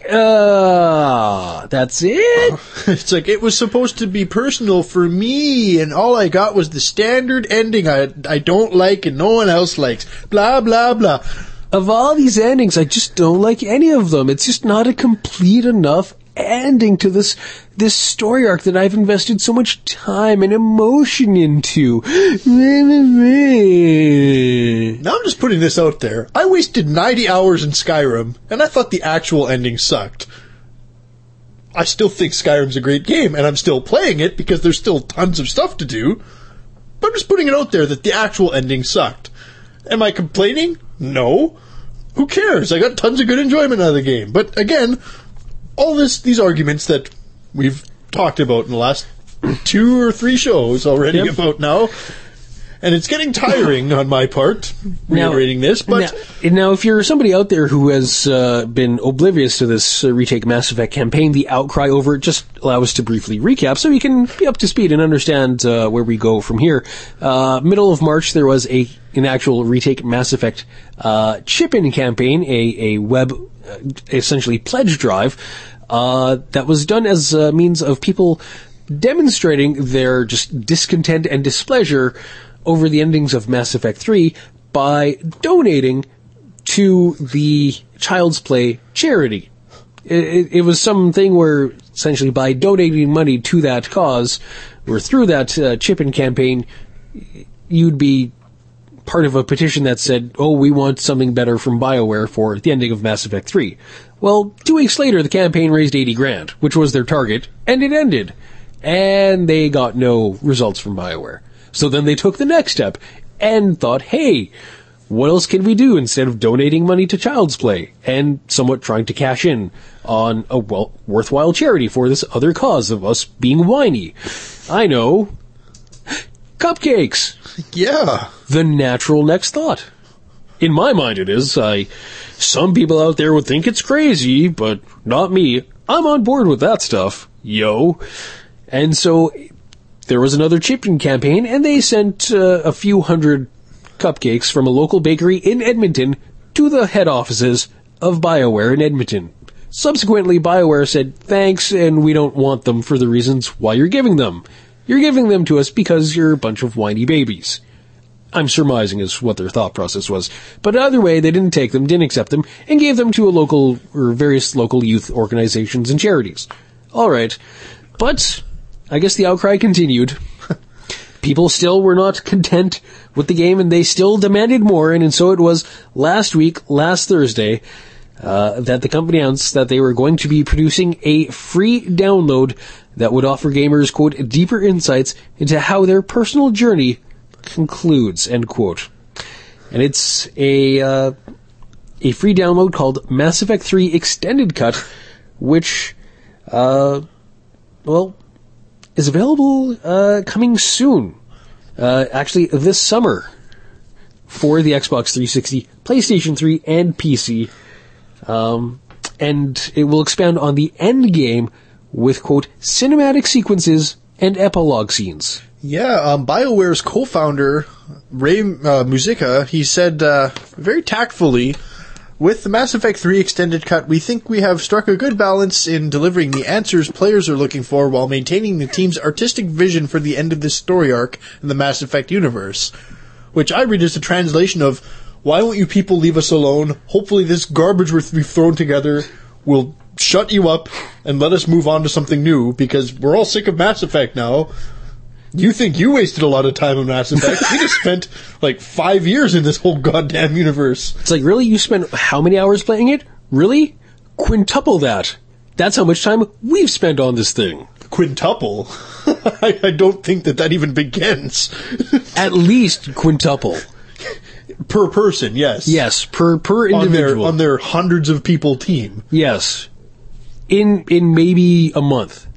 S1: ah, that's it?
S2: It's like, it was supposed to be personal for me, and all I got was the standard ending I I don't like and no one else likes. Blah, blah, blah.
S1: Of all these endings, I just don't like any of them. It's just not a complete enough ending to this this story arc that I've invested so much time and emotion into.
S2: Now I'm just putting this out there. I wasted ninety hours in Skyrim, and I thought the actual ending sucked. I still think Skyrim's a great game, and I'm still playing it because there's still tons of stuff to do. But I'm just putting it out there that the actual ending sucked. Am I complaining? No. Who cares? I got tons of good enjoyment out of the game. But again, all this, these arguments that we've talked about in the last two or three shows already
S1: Yep.
S2: about now, And it's getting tiring on my part, reiterating this, but...
S1: Now, now, if you're somebody out there who has uh, been oblivious to this uh, Retake Mass Effect campaign, the outcry over it, just allow us to briefly recap so you can be up to speed and understand uh, where we go from here. Uh, middle of March, there was a an actual Retake Mass Effect uh, chip-in campaign, a, a web, uh, essentially, pledge drive, uh, that was done as a means of people demonstrating their just discontent and displeasure over the endings of Mass Effect three by donating to the Child's Play charity. It, it, it was something where, essentially, by donating money to that cause, or through that uh, chip-in campaign, you'd be part of a petition that said, oh, we want something better from BioWare for the ending of Mass Effect three. Well, two weeks later, the campaign raised eighty grand, which was their target, and it ended. And they got no results from BioWare. So then they took the next step and thought, hey, what else can we do instead of donating money to Child's Play and somewhat trying to cash in on a well worthwhile charity for this other cause of us being whiny? I know. Cupcakes.
S2: Yeah.
S1: The natural next thought. In my mind it is. I, some people out there would think it's crazy, but not me. I'm on board with that stuff. Yo. And so there was another chip-in campaign, and they sent uh, a few hundred cupcakes from a local bakery in Edmonton to the head offices of BioWare in Edmonton. Subsequently, BioWare said, thanks, and we don't want them for the reasons why you're giving them. You're giving them to us because you're a bunch of whiny babies. I'm surmising is what their thought process was. But either way, they didn't take them, didn't accept them, and gave them to a local, or various local youth organizations and charities. Alright. But I guess the outcry continued. People still were not content with the game, and they still demanded more, and, and so it was last week, last Thursday, uh, that the company announced that they were going to be producing a free download that would offer gamers, quote, deeper insights into how their personal journey concludes, end quote. And it's a, uh, a free download called Mass Effect three Extended Cut, which, uh, well, is available uh, coming soon. Uh, actually, this summer for the Xbox three sixty, PlayStation three, and P C. Um, and it will expand on the end game with, quote, cinematic sequences and epilogue scenes.
S2: Yeah, um, BioWare's co-founder, Ray uh, Muzica, he said uh, very tactfully, with the Mass Effect three Extended Cut, we think we have struck a good balance in delivering the answers players are looking for while maintaining the team's artistic vision for the end of this story arc in the Mass Effect universe. Which I read as a translation of, why won't you people leave us alone? Hopefully this garbage we've thrown together will shut you up and let us move on to something new, because we're all sick of Mass Effect now. You think you wasted a lot of time on Mass Effect. We just spent, like, five years in this whole goddamn universe.
S1: It's like, really? You spent how many hours playing it? Really? Quintuple that. That's how much time we've spent on this thing.
S2: Quintuple? I, I don't think that that even begins.
S1: At least quintuple.
S2: Per person, yes.
S1: Yes, per per individual.
S2: On their, on their hundreds of people team.
S1: Yes. In in maybe a month.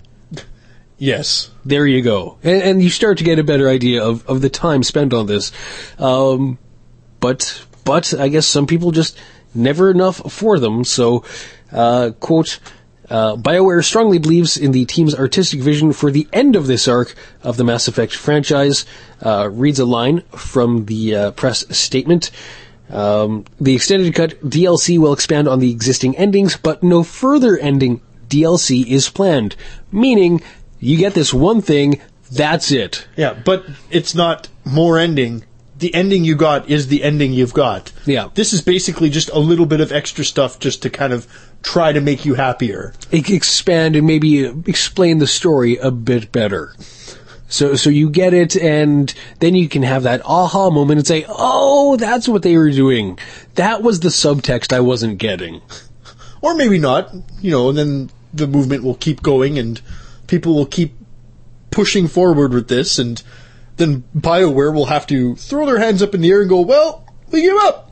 S2: Yes.
S1: There you go. And, and you start to get a better idea of, of the time spent on this. Um, but, but I guess some people just never enough for them. So, uh, quote, uh, BioWare strongly believes in the team's artistic vision for the end of this arc of the Mass Effect franchise, uh, reads a line from the uh, press statement. Um, the extended cut D L C will expand on the existing endings, but no further ending D L C is planned. Meaning, you get this one thing, that's it.
S2: Yeah, but it's not more ending. The ending you got is the ending you've got.
S1: Yeah.
S2: This is basically just a little bit of extra stuff just to kind of try to make you happier.
S1: Expand and maybe explain the story a bit better. So so you get it, and then you can have that aha moment and say, oh, that's what they were doing. That was the subtext I wasn't getting.
S2: Or maybe not, you know, and then the movement will keep going and people will keep pushing forward with this, and then BioWare will have to throw their hands up in the air and go, well, we give up.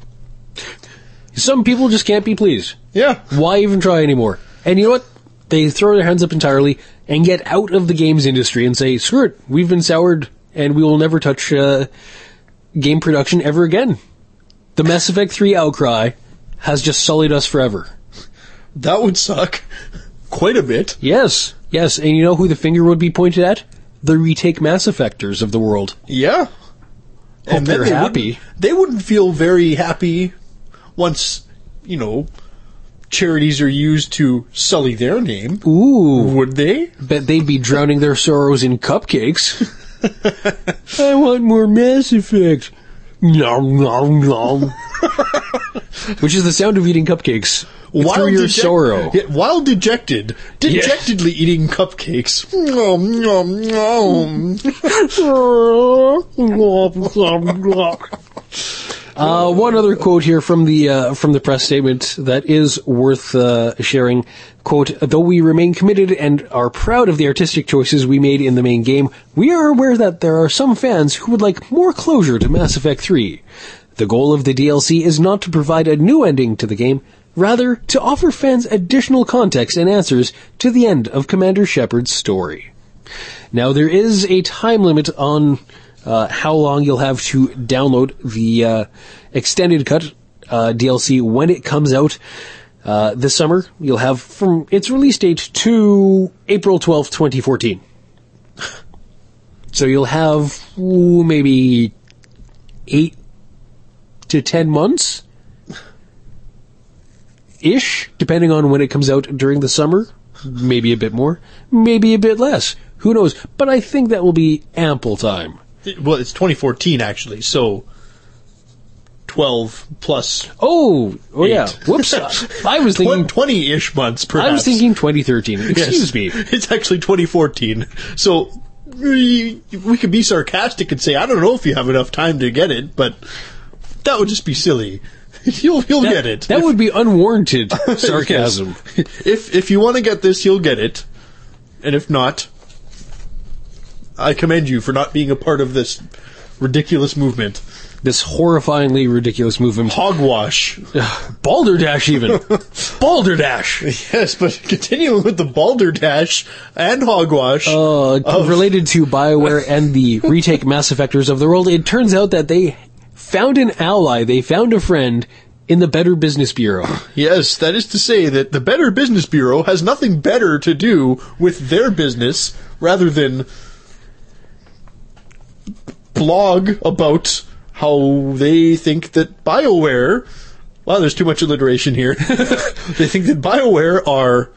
S1: Some people just can't be pleased.
S2: Yeah.
S1: Why even try anymore? And you know what? They throw their hands up entirely and get out of the games industry and say, screw it, we've been soured and we will never touch uh, game production ever again. The Mass Effect three outcry has just sullied us forever.
S2: That would suck. Quite a bit.
S1: Yes, yes, and you know who the finger would be pointed at? The retake Mass Effectors of the world.
S2: Yeah.
S1: Hope
S2: and then
S1: they're
S2: they
S1: happy.
S2: Wouldn't, they wouldn't feel very happy once, you know, charities are used to sully their name.
S1: Ooh.
S2: Would they?
S1: Bet they'd be drowning their sorrows in cupcakes. I want more Mass Effect. Nom, nom, nom. Which is the sound of eating cupcakes. Through your
S2: deject-
S1: sorrow.
S2: Yeah, while dejected, dejectedly
S1: Yes.
S2: eating cupcakes. Nom, nom, nom.
S1: Uh, one other quote here from the uh, from the press statement that is worth uh, sharing. Quote, though we remain committed and are proud of the artistic choices we made in the main game, we are aware that there are some fans who would like more closure to Mass Effect three. The goal of the D L C is not to provide a new ending to the game, rather to offer fans additional context and answers to the end of Commander Shepard's story. Now, there is a time limit on uh, how long you'll have to download the uh, extended cut uh, D L C when it comes out uh, this summer. You'll have from its release date to April twelfth, twenty fourteen. So you'll have ooh, maybe eight to ten months ish, depending on when it comes out during the summer. Maybe a bit more, maybe a bit less. Who knows? But I think that will be ample time.
S2: Well, it's twenty fourteen, actually, so twelve plus
S1: Oh, oh
S2: Eight.
S1: yeah. Whoops. I was thinking
S2: twenty-ish months, perhaps.
S1: I was thinking twenty thirteen. Excuse
S2: Yes.
S1: me.
S2: It's actually twenty fourteen. So we, we could be sarcastic and say, I don't know if you have enough time to get it, but that would just be silly. You'll you'll
S1: That,
S2: get it.
S1: that would be unwarranted sarcasm.
S2: Yes. If if you want to get this, you'll get it. And if not, I commend you for not being a part of this ridiculous movement.
S1: This horrifyingly ridiculous movement.
S2: Hogwash.
S1: Balderdash even. Balderdash.
S2: Yes, but continuing with the balderdash and hogwash.
S1: Uh,
S2: of-
S1: related to BioWare and the retake Mass Effectors of the world, it turns out that they found an ally, they found a friend in the Better Business Bureau.
S2: Yes, that is to say that the Better Business Bureau has nothing better to do with their business rather than blog about how they think that BioWare, wow, there's too much alliteration here. They think that BioWare are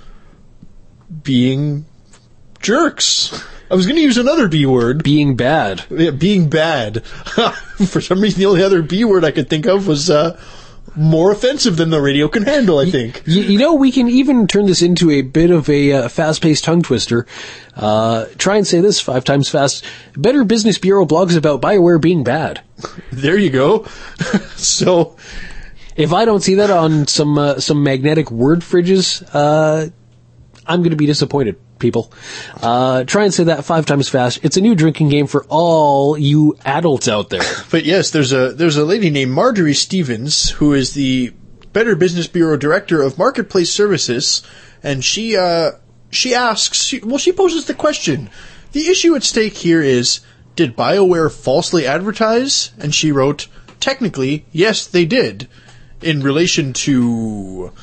S2: being jerks. I was going to use another B word.
S1: Being bad.
S2: Yeah, being bad. For some reason, the only other B word I could think of was uh, more offensive than the radio can handle, I think.
S1: You, you know, we can even turn this into a bit of a uh, fast-paced tongue twister. Uh, try and say this five times fast. Better Business Bureau blogs about BioWare being bad.
S2: There you go. So,
S1: If I don't see that on some uh, some magnetic word fridges, uh, I'm going to be disappointed, people. Uh, try and say that five times fast. It's a new drinking game for all you adults out there.
S2: but yes, there's a there's a lady named Marjorie Stevens who is the Better Business Bureau Director of Marketplace Services, and she uh, she asks, she, well, she poses the question: the issue at stake here is, did BioWare falsely advertise? And she wrote, technically, yes, they did, in relation to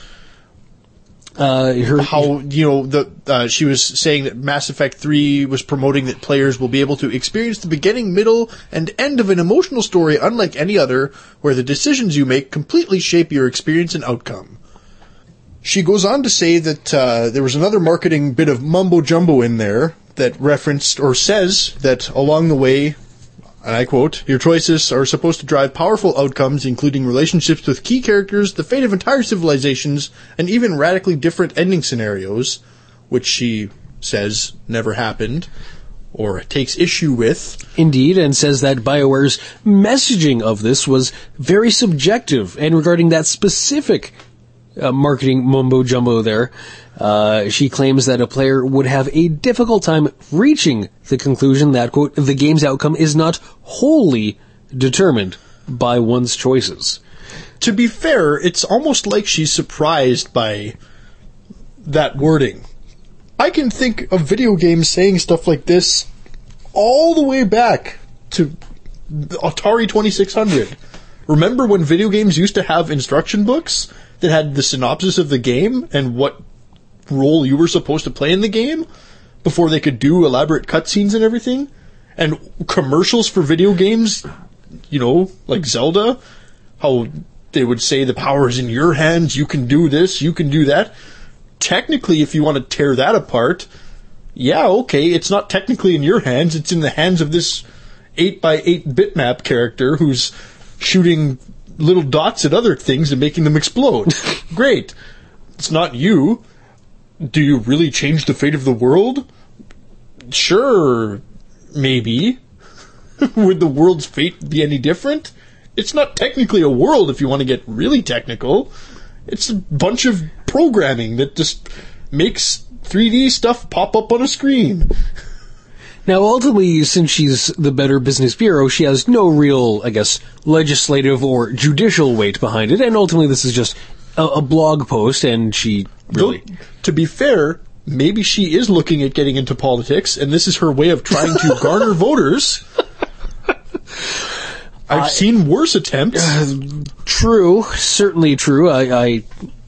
S1: Uh, her,
S2: how, you know, the uh, she was saying that Mass Effect three was promoting that players will be able to experience the beginning, middle, and end of an emotional story unlike any other, where the decisions you make completely shape your experience and outcome. She goes on to say that uh, there was another marketing bit of mumbo-jumbo in there that referenced or says that along the way, and I quote, your choices are supposed to drive powerful outcomes, including relationships with key characters, the fate of entire civilizations, and even radically different ending scenarios, which she says never happened, or takes issue with.
S1: Indeed, and says that BioWare's messaging of this was very subjective, and regarding that specific uh, marketing mumbo-jumbo there, uh, she claims that a player would have a difficult time reaching the conclusion that, quote, the game's outcome is not wholly determined by one's choices.
S2: To be fair, it's almost like she's surprised by that wording. I can think of video games saying stuff like this all the way back to the Atari twenty-six hundred. Remember when video games used to have instruction books that had the synopsis of the game and what role you were supposed to play in the game before they could do elaborate cutscenes and everything? And commercials for video games, you know, like Zelda, how they would say the power is in your hands, you can do this, you can do that. Technically, if you want to tear that apart, yeah, okay, it's not technically in your hands, it's in the hands of this eight by eight bitmap character who's shooting little dots at other things and making them explode. Great. It's not you. Do you really change the fate of the world? Sure, maybe. Would the world's fate be any different? It's not technically a world if you want to get really technical. It's a bunch of programming that just makes three D stuff pop up on a screen.
S1: Now, ultimately, since she's the Better Business Bureau, she has no real, I guess, legislative or judicial weight behind it, and ultimately this is just a, a blog post, and she really...
S2: Though, to be fair, maybe she is looking at getting into politics, and this is her way of trying to garner voters. I've I, seen worse attempts.
S1: Uh, true, certainly true. I, I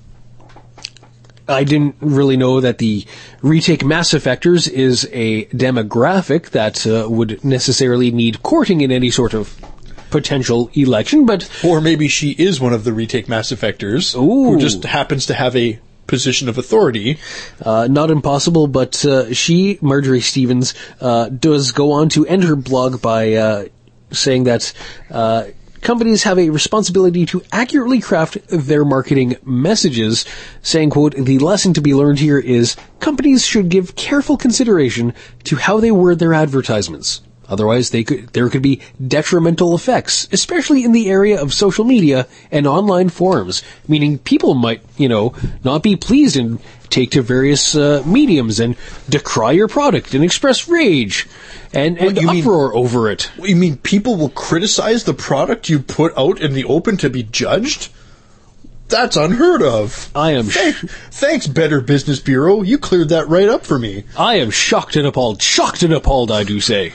S1: I didn't really know that the retake Mass Effectors is a demographic that uh, would necessarily need courting in any sort of potential election, but...
S2: Or maybe she is one of the retake Mass Effectors
S1: Ooh.
S2: who just happens to have a position of authority.
S1: Uh, not impossible, but uh, she, Marjorie Stevens, uh, does go on to end her blog by uh, saying that... Uh, companies have a responsibility to accurately craft their marketing messages, saying, quote, the lesson to be learned here is companies should give careful consideration to how they word their advertisements. Otherwise, they could, there could be detrimental effects, especially in the area of social media and online forums, meaning people might, you know, not be pleased and take to various uh, mediums and decry your product and express rage and, and
S2: what,
S1: uproar
S2: mean,
S1: over it.
S2: You mean people will criticize the product you put out in the open to be judged? That's unheard of.
S1: I am...
S2: Thank, sh- thanks, Better Business Bureau. You cleared that right up for me.
S1: I am shocked and appalled. Shocked and appalled, I do say.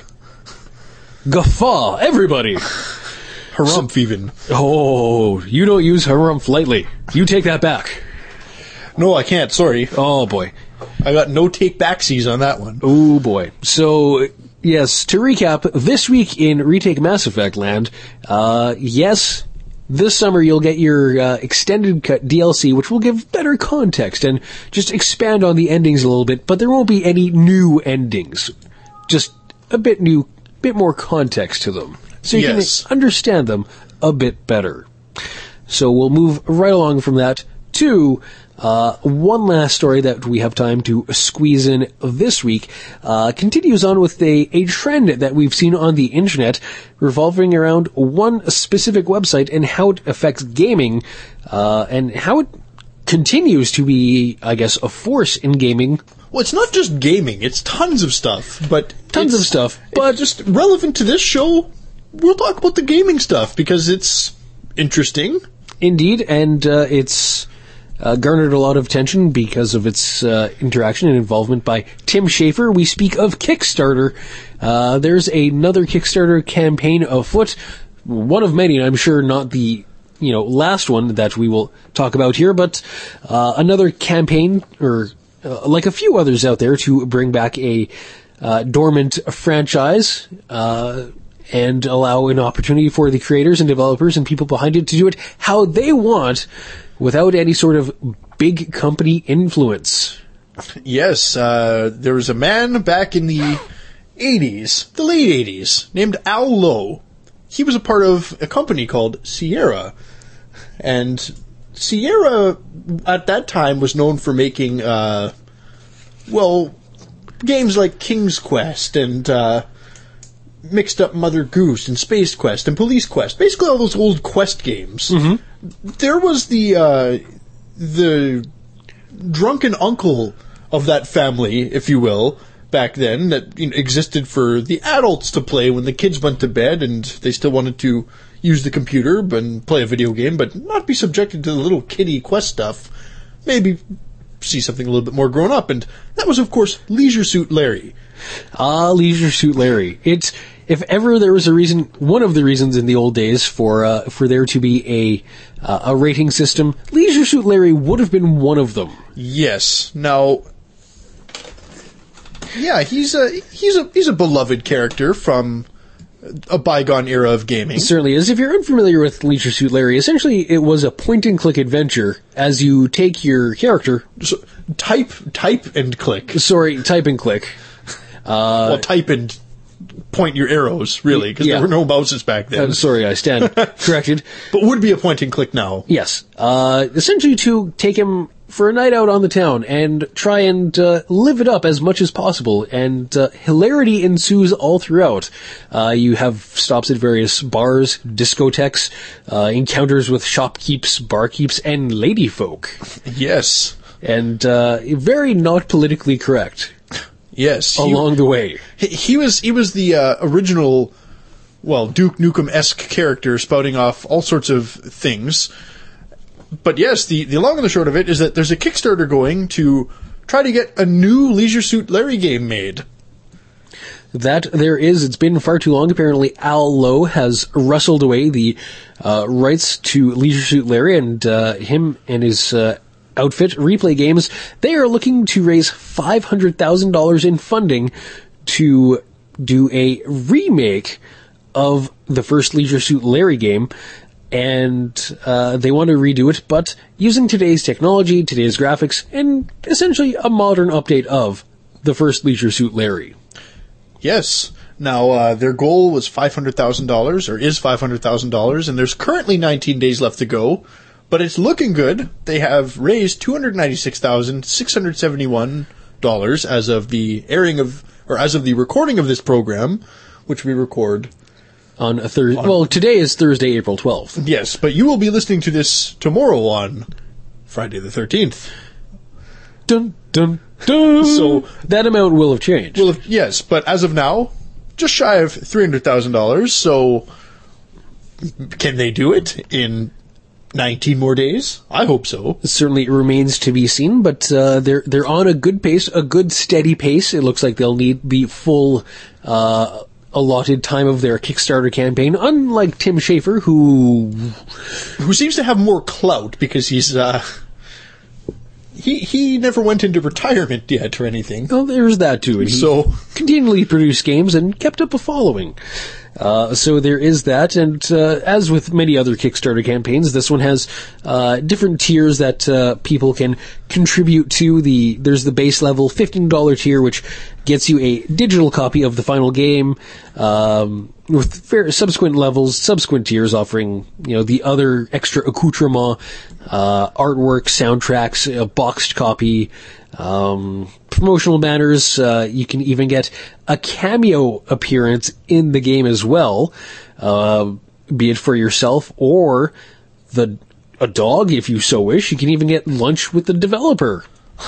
S1: Guffaw, everybody.
S2: Harumph, so, even.
S1: Oh, you don't use harumph lightly. You take that back.
S2: No, I can't. Sorry.
S1: Oh, boy.
S2: I got no take-backsies on that one.
S1: Oh, boy. So, yes, to recap, this week in Retake Mass Effect land, uh, yes, this summer you'll get your uh, extended cut D L C, which will give better context and just expand on the endings a little bit, but there won't be any new endings. Just a bit new, bit more context to them. So you
S2: yes.
S1: can understand them a bit better. So we'll move right along from that to uh, one last story that we have time to squeeze in this week. Uh, continues on with a, a trend that we've seen on the internet revolving around one specific website and how it affects gaming, uh, and how it continues to be, I guess, a force in gaming.
S2: Well, it's not just gaming, it's tons of stuff, but...
S1: Tons of stuff, but...
S2: just relevant to this show, we'll talk about the gaming stuff, because it's interesting.
S1: Indeed, and uh, it's uh, garnered a lot of attention because of its uh, interaction and involvement by Tim Schafer. We speak of Kickstarter. Uh, there's another Kickstarter campaign afoot, one of many, and I'm sure not the you know last one that we will talk about here, but uh, another campaign, or uh, like a few others out there, to bring back a uh, dormant franchise, uh and allow an opportunity for the creators and developers and people behind it to do it how they want without any sort of big company influence.
S2: Yes, uh, there was a man back in the eighties, the late eighties, named Al Lowe. He was a part of a company called Sierra. And Sierra, at that time, was known for making, uh, well, games like King's Quest and, uh, Mixed Up Mother Goose and Space Quest and Police Quest. Basically all those old Quest games.
S1: Mm-hmm.
S2: There was the, uh, the drunken uncle of that family, if you will, back then, that you know, existed for the adults to play when the kids went to bed and they still wanted to use the computer and play a video game, but not be subjected to the little kiddie Quest stuff. Maybe see something a little bit more grown up. And that was, of course, Leisure Suit Larry.
S1: Ah, Leisure Suit Larry. It's... if ever there was a reason, one of the reasons in the old days for uh, for there to be a uh, a rating system, Leisure Suit Larry would have been one of them.
S2: Yes. Now, yeah, he's a he's a he's a beloved character from a bygone era of gaming.
S1: It certainly is. If you're unfamiliar with Leisure Suit Larry, essentially it was a point-and-click adventure as you take your character...
S2: So, type, type and click.
S1: Sorry, type and click. Uh,
S2: well, type and point your arrows, really, because
S1: yeah.
S2: there were no mouses back then.
S1: I'm sorry, I stand corrected.
S2: But would be a point and click now.
S1: Yes. Uh, essentially to take him for a night out on the town and try and uh, live it up as much as possible. And uh, hilarity ensues all throughout. Uh, you have stops at various bars, discotheques, uh, encounters with shopkeeps, barkeeps, and ladyfolk.
S2: Yes.
S1: And uh, very not politically correct.
S2: Yes. He,
S1: along the way.
S2: He, he was he was the uh, original, well, Duke Nukem-esque character spouting off all sorts of things. But yes, the, the long and the short of it is that there's a Kickstarter going to try to get a new Leisure Suit Larry game made.
S1: That there is. It's been far too long. Apparently Al Lowe has wrestled away the uh, rights to Leisure Suit Larry, and uh, him and his uh, outfit, Replay Games, they are looking to raise five hundred thousand dollars in funding to do a remake of the first Leisure Suit Larry game. And uh, they want to redo it, but using today's technology, today's graphics, and essentially a modern update of the first Leisure Suit Larry.
S2: Yes. Now, uh, their goal was five hundred thousand dollars, or is five hundred thousand dollars, and there's currently nineteen days left to go, but it's looking good. They have raised two hundred ninety-six thousand six hundred seventy-one dollars as of the airing of, or as of the recording of this program, which we record
S1: On a Thursday. Well, today is Thursday, April twelfth.
S2: Yes, but you will be listening to this tomorrow on Friday the thirteenth.
S1: Dun, dun, dun. So that amount will have changed.
S2: Well, yes, but as of now, just shy of three hundred thousand dollars. So can they do it in nineteen more days? I hope so.
S1: Certainly it remains to be seen, but uh, they're they're on a good pace, a good steady pace. It looks like they'll need the full uh allotted time of their Kickstarter campaign, unlike Tim Schafer, who
S2: who seems to have more clout because he's uh he he never went into retirement yet or anything.
S1: Well, there's that too. He
S2: so
S1: continually produced games and kept up a following. Uh, so there is that, and uh, as with many other Kickstarter campaigns, this one has uh, different tiers that uh, people can contribute to. The there's the base level fifteen dollars tier, which gets you a digital copy of the final game, um, with fair, subsequent levels, subsequent tiers offering, you know, the other extra accoutrement, uh, artwork, soundtracks, a boxed copy, um, promotional banners. Uh, you can even get a cameo appearance in the game as well, uh, be it for yourself or the a dog, if you so wish. You can even get lunch with the developer.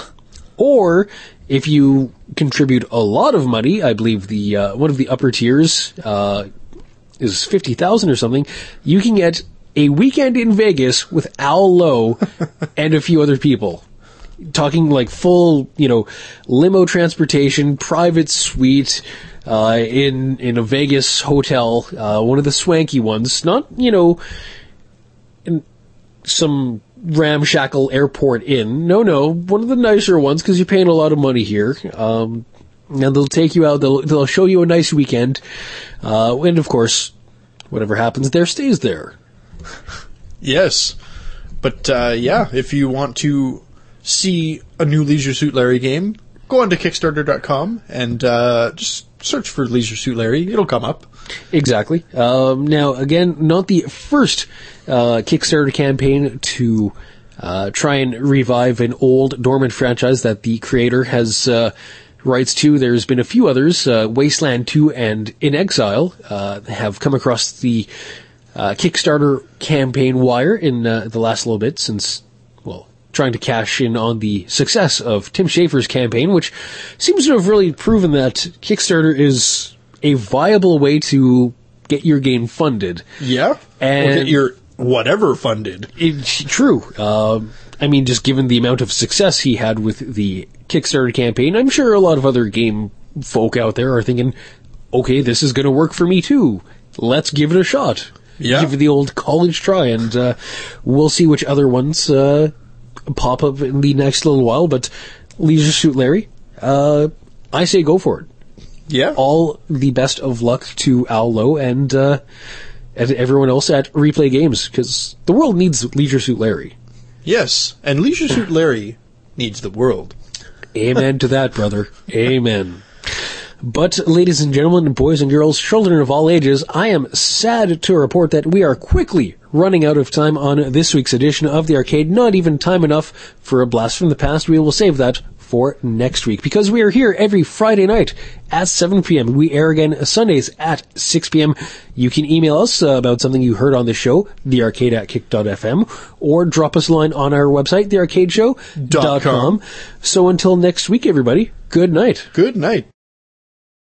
S1: Or if you contribute a lot of money, I believe the uh, one of the upper tiers uh, is fifty thousand or something. You can get a weekend in Vegas with Al Lowe and a few other people. Talking like full, you know, limo transportation, private suite, uh, in, in a Vegas hotel, uh, one of the swanky ones, not, you know, in some ramshackle airport inn. No, no, one of the nicer ones, cause you're paying a lot of money here. Um, and they'll take you out, they'll, they'll show you a nice weekend, uh, and of course, whatever happens there stays there.
S2: Yes. But, uh, yeah, if you want to see a new Leisure Suit Larry game, go on to Kickstarter dot com and uh, just search for Leisure Suit Larry. It'll come up.
S1: Exactly. Um, now, again, not the first uh, Kickstarter campaign to uh, try and revive an old dormant franchise that the creator has uh, rights to. There's been a few others. Uh, Wasteland two and In Exile uh, have come across the uh, Kickstarter campaign wire in uh, the last little bit since, well, trying to cash in on the success of Tim Schafer's campaign, which seems to have really proven that Kickstarter is a viable way to get your game funded.
S2: Yeah.
S1: And
S2: or get your whatever funded.
S1: It's true. Um, I mean, just given the amount of success he had with the Kickstarter campaign, I'm sure a lot of other game folk out there are thinking, okay, this is going to work for me too. Let's give it a shot.
S2: Yeah.
S1: Give it the old college try, and uh, we'll see which other ones uh, pop up in the next little while. But Leisure Suit Larry, uh, I say go for it.
S2: Yeah.
S1: All the best of luck to Al Lowe and, uh, and everyone else at Replay Games, because the world needs Leisure Suit Larry.
S2: Yes, and Leisure Suit Larry needs the world.
S1: Amen to that, brother. Amen. But, ladies and gentlemen, boys and girls, children of all ages, I am sad to report that we are quickly running out of time on this week's edition of the Arcade. Not even time enough for a blast from the past. We will save that for next week, because we are here every Friday night at seven p.m. We air again Sundays at six p.m. You can email us uh, about something you heard on the show, the arcade at kick dot f m, or drop us a line on our website, the arcade show dot com. So until next week, everybody, good night.
S2: Good night.